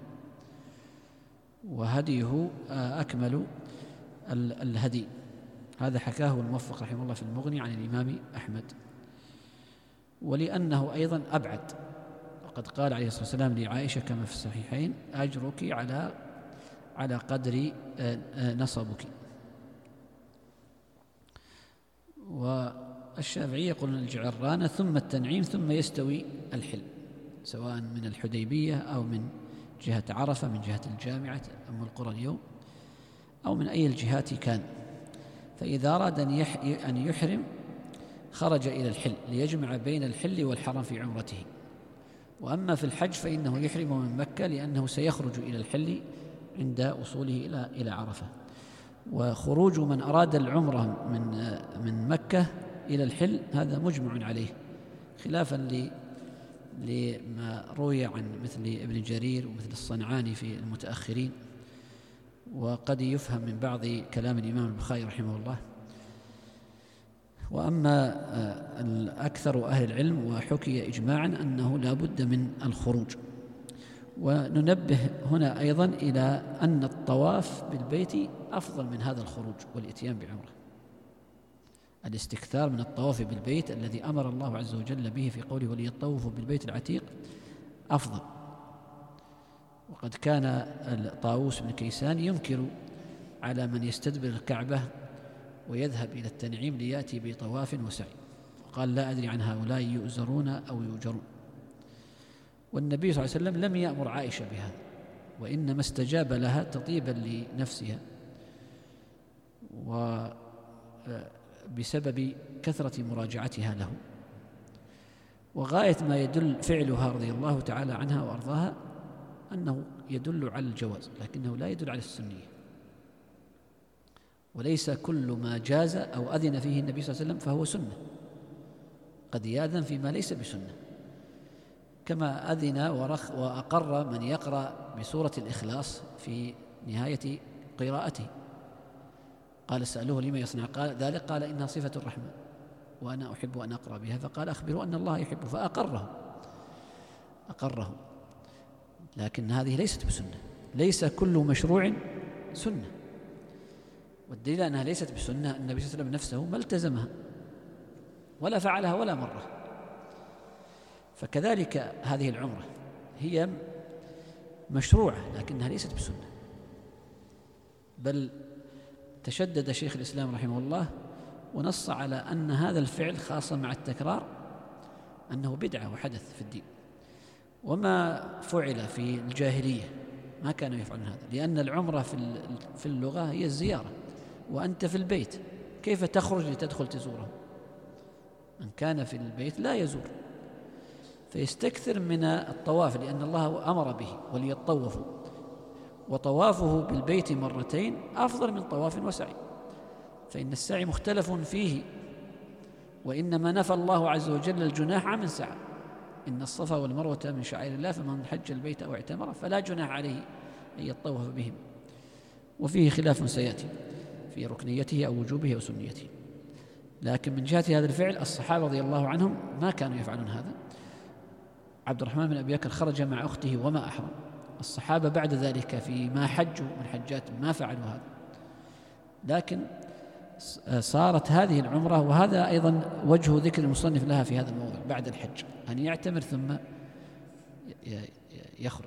وهديه أكمل الهدي. هذا حكاه الموفق رحمه الله في المغني عن الإمام أحمد. ولأنه أيضا أبعد، وقد قال عليه الصلاة والسلام لعائشة كما في الصحيحين: أجرك على على قدر نصبك. والشافعية يقولون الجعرانة ثم التنعيم ثم يستوي الحل، سواء من الحديبية أو من جهة عرفة، من جهة الجامعة أم القرى اليوم، أو من أي الجهات كان. فإذا أراد أن يحرم خرج إلى الحل ليجمع بين الحل والحرم في عمرته. وأما في الحج فإنه يحرم من مكة، لأنه سيخرج إلى الحل عند وصوله إلى إلى عرفة. وخروج من أراد العمرة من من مكة إلى الحل هذا مجمع عليه، خلافا ل لما روي عن مثل ابن جرير ومثل الصنعاني في المتأخرين، وقد يفهم من بعض كلام الإمام البخاري رحمه الله. وأما أكثر أهل العلم وحكي إجماعا أنه لا بد من الخروج. وننبه هنا أيضا إلى أن الطواف بالبيت أفضل من هذا الخروج والإتيان بعمرة. الاستكثار من الطواف بالبيت الذي أمر الله عز وجل به في قوله: وليطوفوا بالبيت العتيق، أفضل. وقد كان طاووس بن كيسان ينكر على من يستدبر الكعبة ويذهب إلى التنعيم ليأتي بطواف وسعي، وقال: لا أدري عن هؤلاء يؤزرون أو يؤجرون. والنبي صلى الله عليه وسلم لم يأمر عائشة بهذا، وإنما استجاب لها تطيبا لنفسها وبسبب كثرة مراجعتها له. وغاية ما يدل فعلها رضي الله تعالى عنها وأرضاها أنه يدل على الجواز، لكنه لا يدل على السنية. وليس كل ما جاز أو أذن فيه النبي صلى الله عليه وسلم فهو سنة، قد يأذن فيما ليس بسنة، كما أذن ورخ وأقر من يقرأ بسورة الإخلاص في نهاية قراءته، قال سألوه لما يصنع قال ذلك، قال إنها صفة الرحمن وأنا أحب أن أقرأ بها، فقال أخبروا أن الله يحب، فأقره أقره لكن هذه ليست بسنة، ليس كل مشروع سنة، والدليل أنها ليست بسنة النبي صلى الله عليه وسلم نفسه ما التزمها ولا فعلها ولا مرة. فكذلك هذه العمرة هي مشروعة لكنها ليست بسنة، بل تشدد شيخ الإسلام رحمه الله ونص على أن هذا الفعل خاصة مع التكرار أنه بدعة وحدث في الدين، وما فعل في الجاهلية ما كانوا يفعلون هذا، لأن العمرة في اللغة هي الزيارة، وأنت في البيت كيف تخرج لتدخل تزوره؟ من كان في البيت لا يزور، فيستكثر من الطواف لأن الله أمر به وليطوفوا، وطوافه بالبيت مرتين أفضل من طواف وسعي، فإن السعي مختلف فيه، وإنما نفى الله عز وجل الجناح عن من سعى، إن الصفا والمروة من شعائر الله فمن حج البيت أو اعتمر فلا جناح عليه أن يطوف بهم، وفيه خلاف سيأتي في ركنيته أو وجوبه أو سنيته. لكن من جهة هذا الفعل الصحابة رضي الله عنهم ما كانوا يفعلون هذا. عبد الرحمن بن أبي بكر خرج مع أخته وما أحرم، الصحابة بعد ذلك فيما حجوا من حجات ما فعلوا هذا، لكن صارت هذه العمرة، وهذا أيضا وجه ذكر المصنف لها في هذا الموضوع بعد الحج، أن يعتمر ثم يخرج،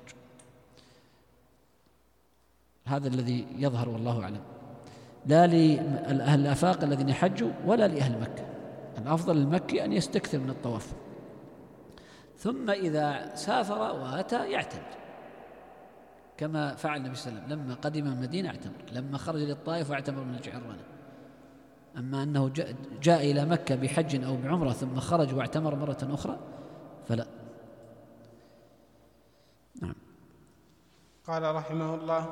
هذا الذي يظهر والله أعلم، لا لأهل الآفاق الذين حجوا ولا لأهل مكة، الأفضل المكي أن يستكثر من الطواف، ثم إذا سافر وأتى يعتمر كما فعل النبي صلى الله عليه وسلم لما قدم المدينة اعتمر، لما خرج للطائف واعتمر من الجعرانة. أما أنه جاء, جاء إلى مكة بحج أو بعمرة ثم خرج واعتمر مرة أخرى فلا. نعم. قال رحمه الله: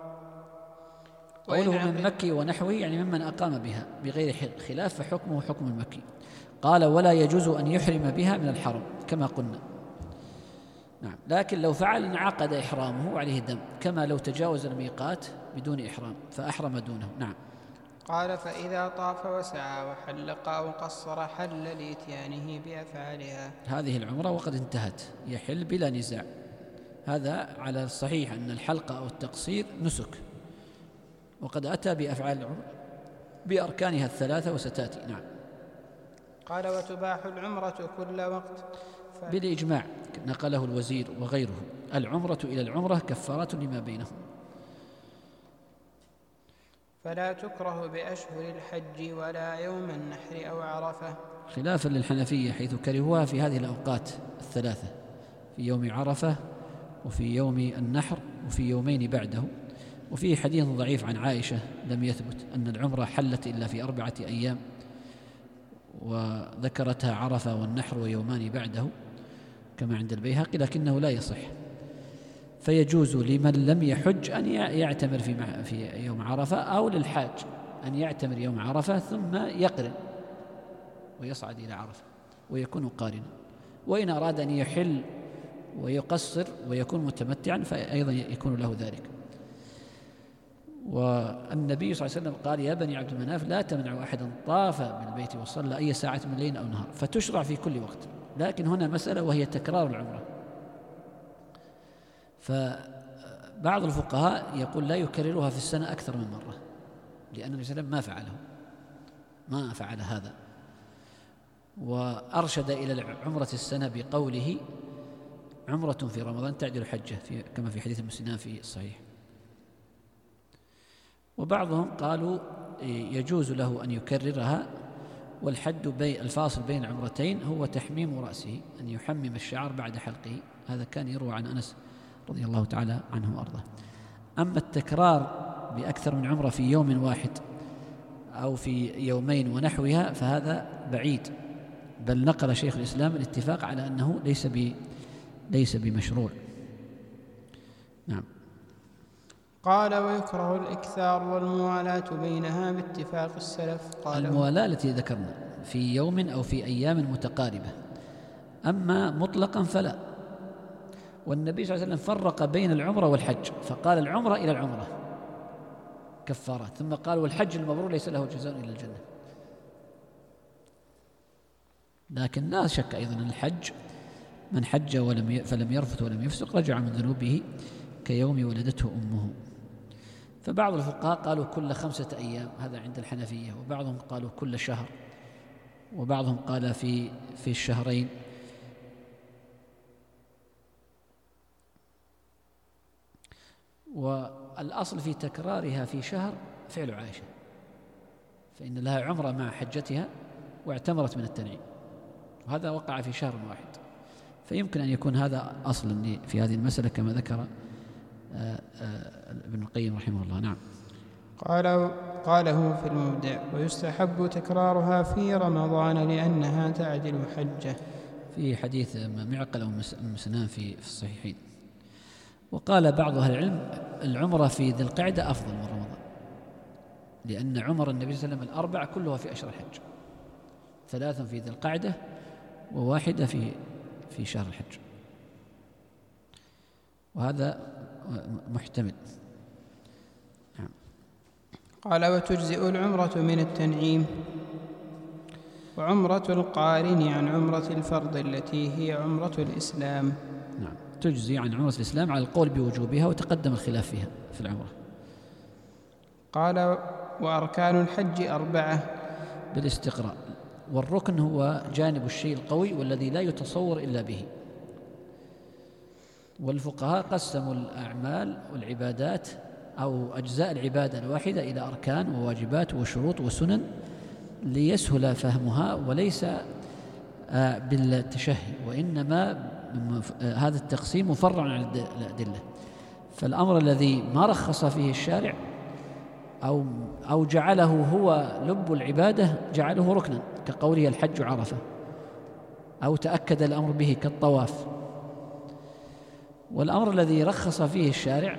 قوله من مكي ونحوه يعني ممن أقام بها بغير خلاف فحكمه حكم المكي. قال: ولا يجوز أن يحرم بها من الحرم كما قلنا. نعم. لكن لو فعل انعقد إحرامه وعليه الدم، كما لو تجاوز الميقات بدون إحرام فأحرم دونه. نعم. قال: فإذا طاف وسعى وحلق أو قصر حل لإتيانه بأفعالها. هذه العمرة وقد انتهت، يحل بلا نزاع، هذا على الصحيح أن الحلق أو التقصير نسك، وقد أتى بأفعال العمرة بأركانها الثلاثة وستاتي. نعم. قال: وتباح العمرة كل وقت ف... بالإجماع نقله الوزير وغيره، العمرة إلى العمرة كفارات لما بينهم، فلا تكره بأشهر الحج ولا يوم النحر أو عرفة، خلافا للحنفية حيث كرهوها في هذه الأوقات الثلاثة، في يوم عرفة وفي يوم النحر وفي يومين بعده. وفيه حديث ضعيف عن عائشة لم يثبت أن العمرة حلت إلا في أربعة أيام، وذكرتها عرفة والنحر ويومان بعده كما عند البيهقي، لكنه لا يصح، فيجوز لمن لم يحج أن يعتمر في في يوم عرفة، أو للحاج أن يعتمر يوم عرفة ثم يقرن ويصعد إلى عرفة ويكون قارنا، وإن أراد أن يحل ويقصر ويكون متمتعا فأيضا يكون له ذلك. والنبي صلى الله عليه وسلم قال: يا بني عبد المناف لا تمنعوا أحدا طاف بالبيت وصلى أي ساعة من ليل أو نهار، فتشرع في كل وقت. لكن هنا مسألة وهي تكرار العمرة، فبعض الفقهاء يقول لا يكررها في السنة أكثر من مرة، لأن النبي صلى الله عليه وسلم ما فعله ما فعل هذا، وأرشد إلى عمرة السنة بقوله: عمرة في رمضان تعدل حجة، في كما في حديث ابن سنان في الصحيح. وبعضهم قالوا يجوز له أن يكررها، والحد بين الفاصل بين العمرتين هو تحميم رأسه، أن يحمم الشعر بعد حلقه، هذا كان يروى عن أنس رضي الله تعالى عنه وأرضاه. أما التكرار بأكثر من عمرة في يوم واحد أو في يومين ونحوها فهذا بعيد، بل نقل شيخ الإسلام الاتفاق على أنه ليس ب ليس بمشروع. نعم. قال ويكره الإكثار والموالاة بينها باتفاق السلف. قال الموالاة التي ذكرنا في يوم أو في أيام متقاربة، أما مطلقا فلا. والنبي صلى الله عليه وسلم فرق بين العمرة والحج، فقال العمرة إلى العمرة كفارات، ثم قال والحج المبرور ليس له جزاء إلا الجنة. لكن لا شك أيضا أن الحج من حج ولم فلم يرفث ولم يفسق رجع من ذنوبه كيوم ولدته أمه. فبعض الفقهاء قالوا كل خمسة أيام، هذا عند الحنفية، وبعضهم قالوا كل شهر، وبعضهم قال في في الشهرين. والأصل في تكرارها في شهر فعل عائشة، فإن لها عمرة مع حجتها واعتمرت من التنعيم، وهذا وقع في شهر واحد، فيمكن أن يكون هذا أصلا في هذه المسألة كما ذكر ابن القيم رحمه الله. نعم. قال قاله في المبدع ويستحب تكرارها في رمضان لأنها تعدل حجة، في حديث معقل أم سنان في الصحيحين. وقال بعض أهل العلم العمرة في ذي القعدة أفضل من رمضان، لأن عمر النبي صلى الله عليه وسلم الأربع كلها في أشهر الحج، ثلاث في ذي القعدة وواحدة في في شهر الحج، وهذا محتمل. نعم. قال وتجزئ العمرة من التنعيم، وعمرة القارن عن عمرة الفرض التي هي عمرة الإسلام. نعم، تجزي عن عمرة الإسلام على القول بوجوبها، وتقدم الخلاف فيها في العمرة. قال وأركان الحج أربعة بالاستقراء، والركن هو جانب الشيء القوي والذي لا يتصور إلا به. والفقهاء قسموا الأعمال والعبادات أو أجزاء العبادة الواحدة إلى أركان وواجبات وشروط وسنن ليسهل فهمها، وليس بالتشهي، وإنما هذا التقسيم مفرع عن الأدلة. فالأمر الذي ما رخص فيه الشارع أو أو جعله هو لب العبادة جعله ركنا، كقوله الحج عرفة، أو تأكد الأمر به كالطواف. والأمر الذي رخص فيه الشارع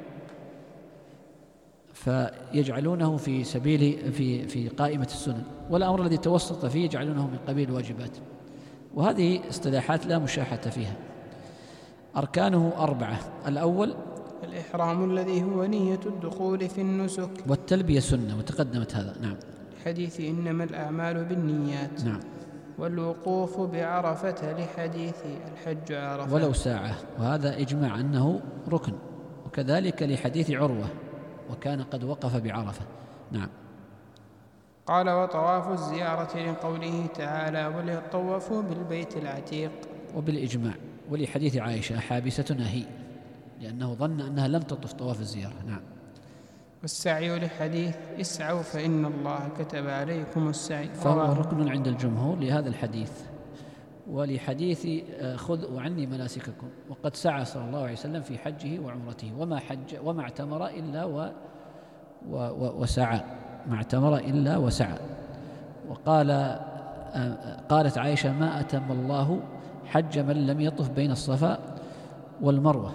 فيجعلونه في سبيل في في قائمة السنن، والأمر الذي توسط فيه يجعلونه من قبيل الواجبات. وهذه اصطلاحات لا مشاحة فيها. أركانه أربعة: الأول الإحرام الذي هو نية الدخول في النسك، والتلبية سنة وتقدمت هذا. نعم. حديث إنما الأعمال بالنيات. نعم. والوقوف بعرفة لحديث الحج عرفة ولو ساعة، وهذا إجماع أنه ركن، وكذلك لحديث عروة وكان قد وقف بعرفة. نعم. قال وطواف الزيارة لقوله تعالى وليطوفوا بالبيت العتيق، وبالإجماع، ولحديث عائشة حابستنا هي، لأنه ظن أنها لم تطف طواف الزيارة. نعم. والسعي لحديث اسعوا فإن الله كتب عليكم السعي، فهو ركن عند الجمهور لهذا الحديث، ولحديث خذوا عني مناسككم، وقد سعى صلى الله عليه وسلم في حجه وعمرته، وما حج وما اعتمر إلا و و و وسعى، ما اعتمر إلا وسعى. وقال قالت عائشة ما أتم الله حج من لم يطف بين الصفا والمروة.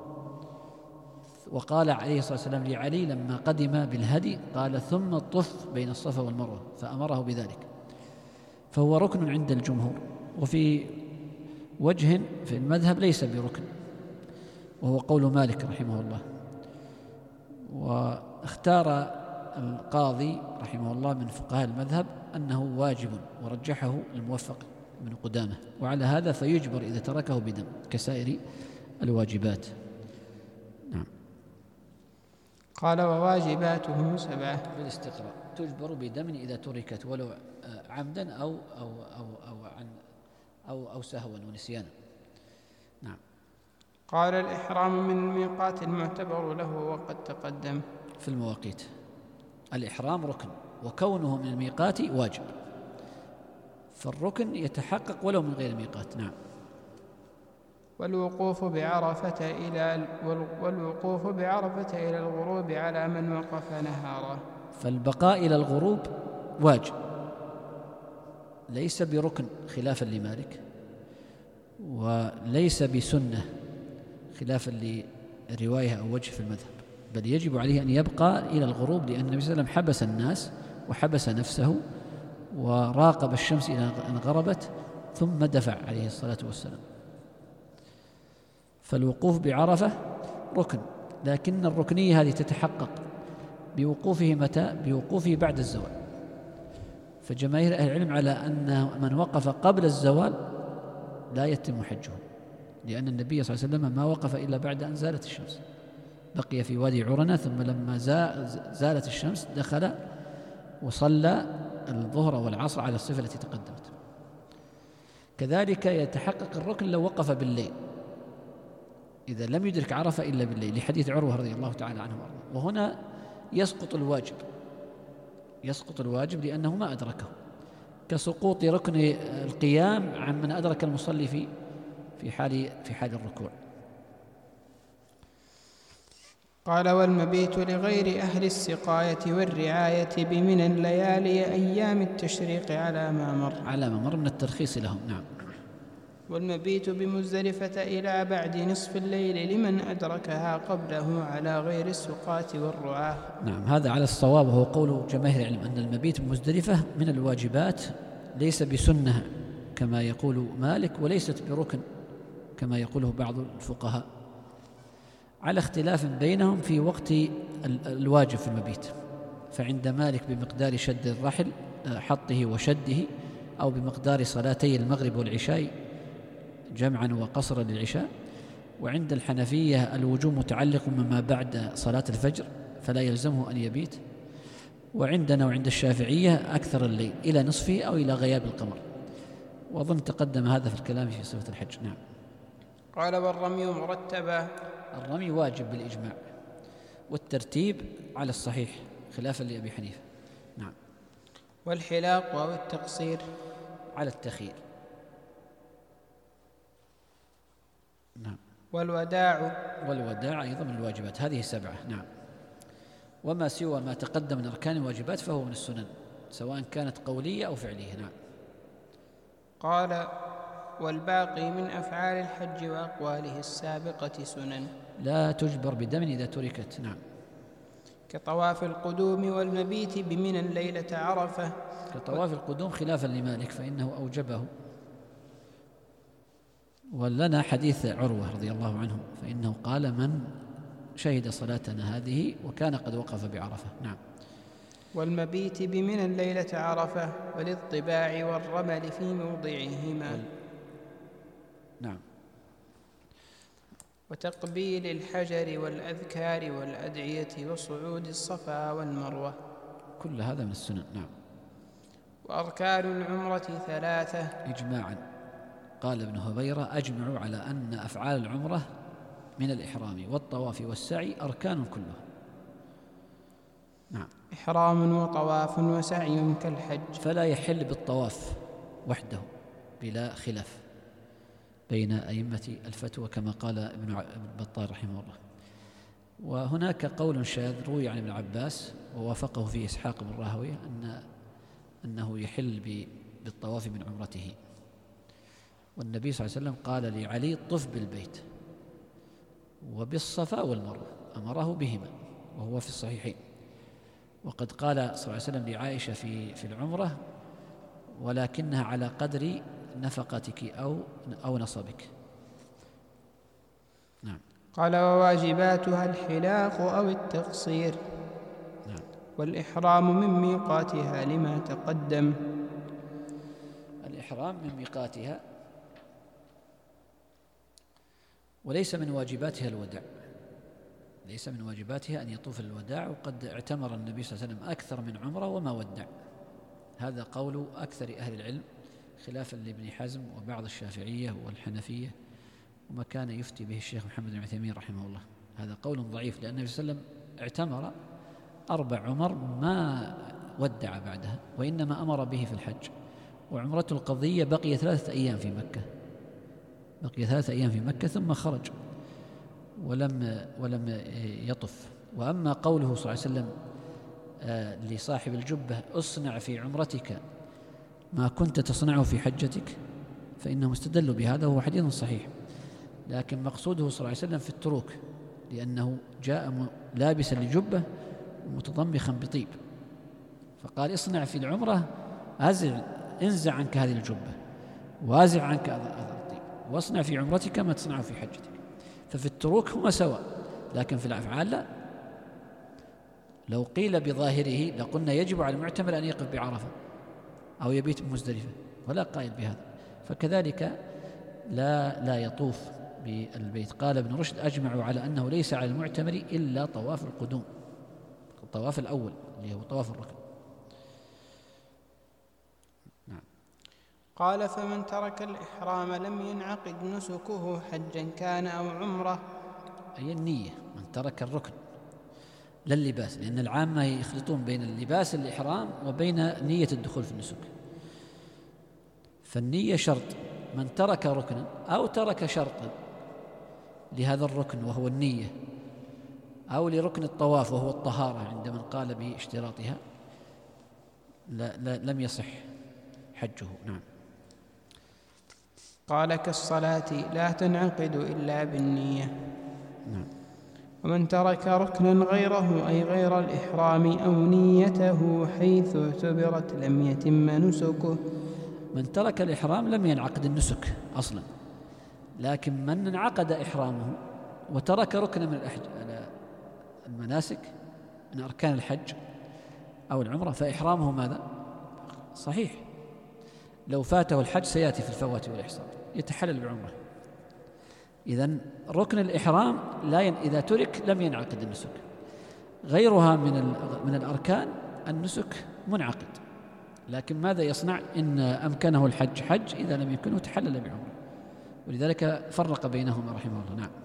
وقال عليه الصلاة والسلام لعلي لما قدم بالهدي قال ثم طف بين الصفا والمروة، فأمره بذلك. فهو ركن عند الجمهور، وفي وجه في المذهب ليس بركن، وهو قول مالك رحمه الله. واختار القاضي رحمه الله من فقهاء المذهب أنه واجب، ورجحه الموفق من قدامه، وعلى هذا فيجبر إذا تركه بدم كسائر الواجبات. نعم. قال وواجباته سبعة بالاستقراء، تجبر بدم إذا تركت ولو عمدا أو أو أو أو عن أو أو سهوا ونسيانا. نعم. قال الإحرام من الميقات المعتبر له وقد تقدم في المواقيت. الإحرام ركن، وكونه من الميقات واجب، فالركن يتحقق ولو من غير الميقات. نعم. والوقوف بعرفة إلى والوقوف بعرفة إلى الغروب على من وقف نهارا، فالبقاء إلى الغروب واجب، ليس بركن خلافا لمالك، وليس بسنة خلافا لرواية أو وجه في المذهب. بل يجب عليه أن يبقى إلى الغروب، لأن النبي صلى الله عليه وسلم حبس الناس وحبس نفسه وراقب الشمس إلى أن غربت ثم دفع عليه الصلاة والسلام. فالوقوف بعرفة ركن، لكن الركنية هذه تتحقق بوقوفه متى؟ بوقوفه بعد الزوال. فجماهير أهل العلم على أن من وقف قبل الزوال لا يتم حجه، لأن النبي صلى الله عليه وسلم ما وقف إلا بعد أن زالت الشمس، بقي في وادي عرنة، ثم لما زالت الشمس دخل وصلى الظهر والعصر على الصفة التي تقدمت. كذلك يتحقق الركن لو وقف بالليل، إذا لم يدرك عرفة إلا بالليل، لحديث عروة رضي الله تعالى عنه وارضاه. وهنا يسقط الواجب، يسقط الواجب لأنه ما أدركه، كسقوط ركن القيام عن من أدرك المصلي في في حال في حال الركوع. قال: والمبيت لغير أهل السقاية والرعاية بمنى الليالي أيام التشريق على ما مر على ما مر من الترخيص لهم. نعم. والمبيت بمزدلفة إلى بعد نصف الليل لمن أدركها قبله على غير السقاة والرعاة. نعم، هذا على الصواب، وهو قول جماهير العلم أن المبيت بمزدلفة من الواجبات، ليس بسنة كما يقول مالك، وليست بركن كما يقوله بعض الفقهاء، على اختلاف بينهم في وقت الواجب في المبيت. فعند مالك بمقدار شد الرحل، حطه وشده، أو بمقدار صلاتي المغرب والعشاء جمعا وقصرا للعشاء. وعند الحنفية الوجوب متعلق بما بعد صلاة الفجر فلا يلزمه أن يبيت. وعندنا وعند الشافعية أكثر الليل إلى نصفه أو إلى غياب القمر، وأظن تقدم هذا في الكلام في صفة الحج. نعم. قال: والرمي مرتبا. الرمي واجب بالإجماع، والترتيب على الصحيح خلافا لأبي حنيفة. نعم. والحلاق أو التقصير على التخيير. نعم. والوداع والوداع أيضا من الواجبات، هذه سبعة. نعم. وما سوى ما تقدم من أركان الواجبات فهو من السنن، سواء كانت قولية أو فعلية. نعم. قال: والباقي من أفعال الحج وأقواله السابقة سنن لا تجبر بدم إذا تركت. نعم. كطواف القدوم والمبيت بمنى ليلة عرفة. كطواف القدوم خلافا لمالك فإنه أوجبه، ولنا حديث عروة رضي الله عنه فإنه قال: من شهد صلاتنا هذه وكان قد وقف بعرفة. نعم. والمبيت بمنى ليلة عرفة والاضطباع والرمل في موضعهما. وال... نعم. وتقبيل الحجر والأذكار والأدعية وصعود الصفا والمروة، كل هذا من السنن. نعم. وأركان العمرة ثلاثة إجماعا. قال ابن هبيرة: أجمعوا على أن أفعال العمرة من الإحرام والطواف والسعي أركان كلها. نعم. إحرام وطواف وسعي كالحج، فلا يحل بالطواف وحده بلا خلاف بين أئمة الفتوى كما قال ابن بطال رحمه الله. وهناك قول شاذ روي عن ابن عباس ووافقه فيه إسحاق بن راهويه أن أنه يحل بالطواف من عمرته، والنبي صلى الله عليه وسلم قال لعلي: طف بالبيت وبالصفا والمروة، أمره بهما وهو في الصحيحين. وقد قال صلى الله عليه وسلم لعائشة في في العمرة: ولكنها على قدر نفقتك أو أو نصبك. نعم. قال: وواجباتها الحلاق أو التقصير. نعم. والإحرام من ميقاتها لما تقدم. الإحرام من ميقاتها، وليس من واجباتها الوداع، ليس من واجباتها أن يطوف الوداع، وقد اعتمر النبي صلى الله عليه وسلم أكثر من عمرة وما ودع. هذا قول أكثر أهل العلم خلافا لابن حزم وبعض الشافعية والحنفية، وما كان يفتي به الشيخ محمد بن عثيمين رحمه الله. هذا قول ضعيف، لأن النبي صلى الله عليه وسلم اعتمر أربع عمر ما ودع بعدها، وإنما أمر به في الحج. وعمرته القضية بقي ثلاثة أيام في مكة، بقي ثلاثة أيام في مكة ثم خرج ولم ولم يطف. وأما قوله صلى الله عليه وسلم آه لصاحب الجبة: اصنع في عمرتك ما كنت تصنعه في حجتك، فإنهم استدلوا بهذا وهو حديث صحيح، لكن مقصوده صلى الله عليه وسلم في التروك لأنه جاء لابسا لجبة متضمخا بطيب، فقال اصنع في العمرة أزل انزع عنك هذه الجبة وازع عنك هذا الطيب، واصنع في عمرتك ما تصنع في حجتك. ففي التروك هما سواء، لكن في الأفعال لا. لو قيل بظاهره لقلنا يجب على المعتمر أن يقف بعرفة أو يبيت بمزدلفة، ولا قائل بهذا. فكذلك لا لا يطوف بالبيت. قال ابن رشد أجمعوا على أنه ليس على المعتمر إلا طواف القدوم، الطواف الأول اللي هو طواف الركن. نعم. قال فمن ترك الإحرام لم ينعقد نسكه حجا كان أو عمرة. أي النية، من ترك الركن لا اللباس، لأن العامة يخلطون بين اللباس الإحرام وبين نية الدخول في النسك. فالنية شرط، من ترك ركنا أو ترك شرطا لهذا الركن وهو النية، أو لركن الطواف وهو الطهارة عند من قال باشتراطها، لا لا لم يصح حجه. نعم. قال كالصلاة لا تنعقد إلا بالنية. نعم. ومن ترك ركنا غيره أي غير الإحرام أو نيته حيث اعتبرت لم يتم نسكه. من ترك الإحرام لم ينعقد النسك أصلا، لكن من انعقد إحرامه وترك ركنا من المناسك من أركان الحج أو العمرة فإحرامه ماذا؟ صحيح. لو فاته الحج سيأتي في الفوات والإحصار يتحلل بعمره. إذن ركن الإحرام لا ين... إذا ترك لم ينعقد النسك. غيرها من ال... من الأركان النسك منعقد، لكن ماذا يصنع؟ إن أمكنه الحج حج، إذا لم يمكنه تحلل بعمره. ولذلك فرق بينهما رحمه الله. نعم.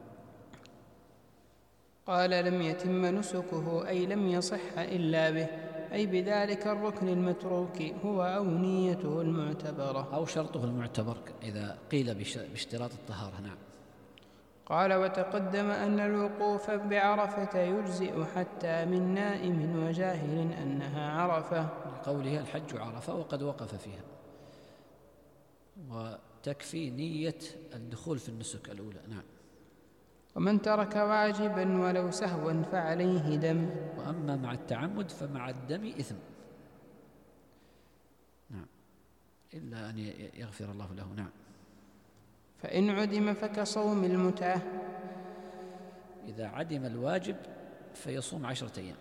قال لم يتم نسكه أي لم يصح إلا به، أي بذلك الركن المتروك هو أو نيته المعتبرة أو شرطه المعتبر إذا قيل باشتراط الطهارة. نعم. قال وتقدم أن الوقوف بعرفة يجزئ حتى من نائم وجاهل أنها عرفة، لقوله الحج عرفة وقد وقف فيها، وتكفي نية الدخول في النسك الأولى. نعم. ومن ترك واجبا ولو سهوا فعليه دم، وأما مع التعمد فمع الدم إثم. نعم. إلا أن يغفر الله له. نعم. فإن عدم فكصوم المتعة. إذا عدم الواجب فيصوم عشرة أيام،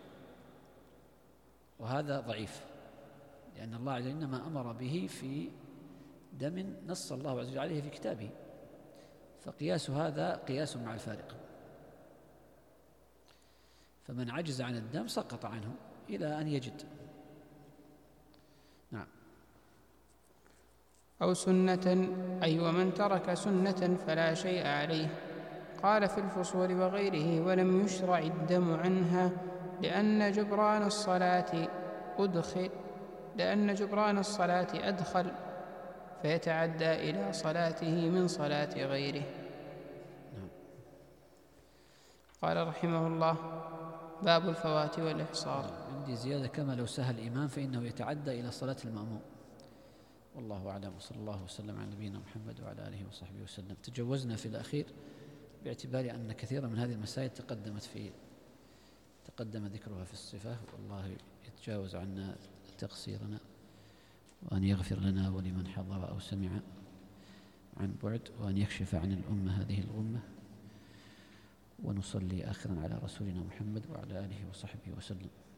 وهذا ضعيف، لأن الله عز وجل إنما أمر به في دم نص الله عز وجل عليه في كتابه، فقياس هذا قياس مع الفارق. فمن عجز عن الدم سقط عنه إلى أن يجد. نعم. أو سنة أي ومن ترك سنة فلا شيء عليه. قال في الفصول وغيره ولم يشرع الدم عنها لأن جبران الصلاة أدخل لأن جبران الصلاة أدخل فيتعدى إلى صلاته من صلاة غيره. قال رحمه الله باب الفوات والإحصار. عندي زيادة كما لو سهى الإمام فإنه يتعدى إلى صلاة المأموم. والله أعلم، وصلى الله وسلم على نبينا محمد وعلى آله وصحبه وسلم. تجوزنا في الأخير باعتبار أن كثيرا من هذه المسائل تقدمت في تقدم ذكرها في الصفة، والله يتجاوز عنا تقصيرنا وأن يغفر لنا ولمن حضر أو سمع عن بعد، وأن يكشف عن الأمة هذه الغمة. ونصلي آخرا على رسولنا محمد وعلى آله وصحبه وسلم.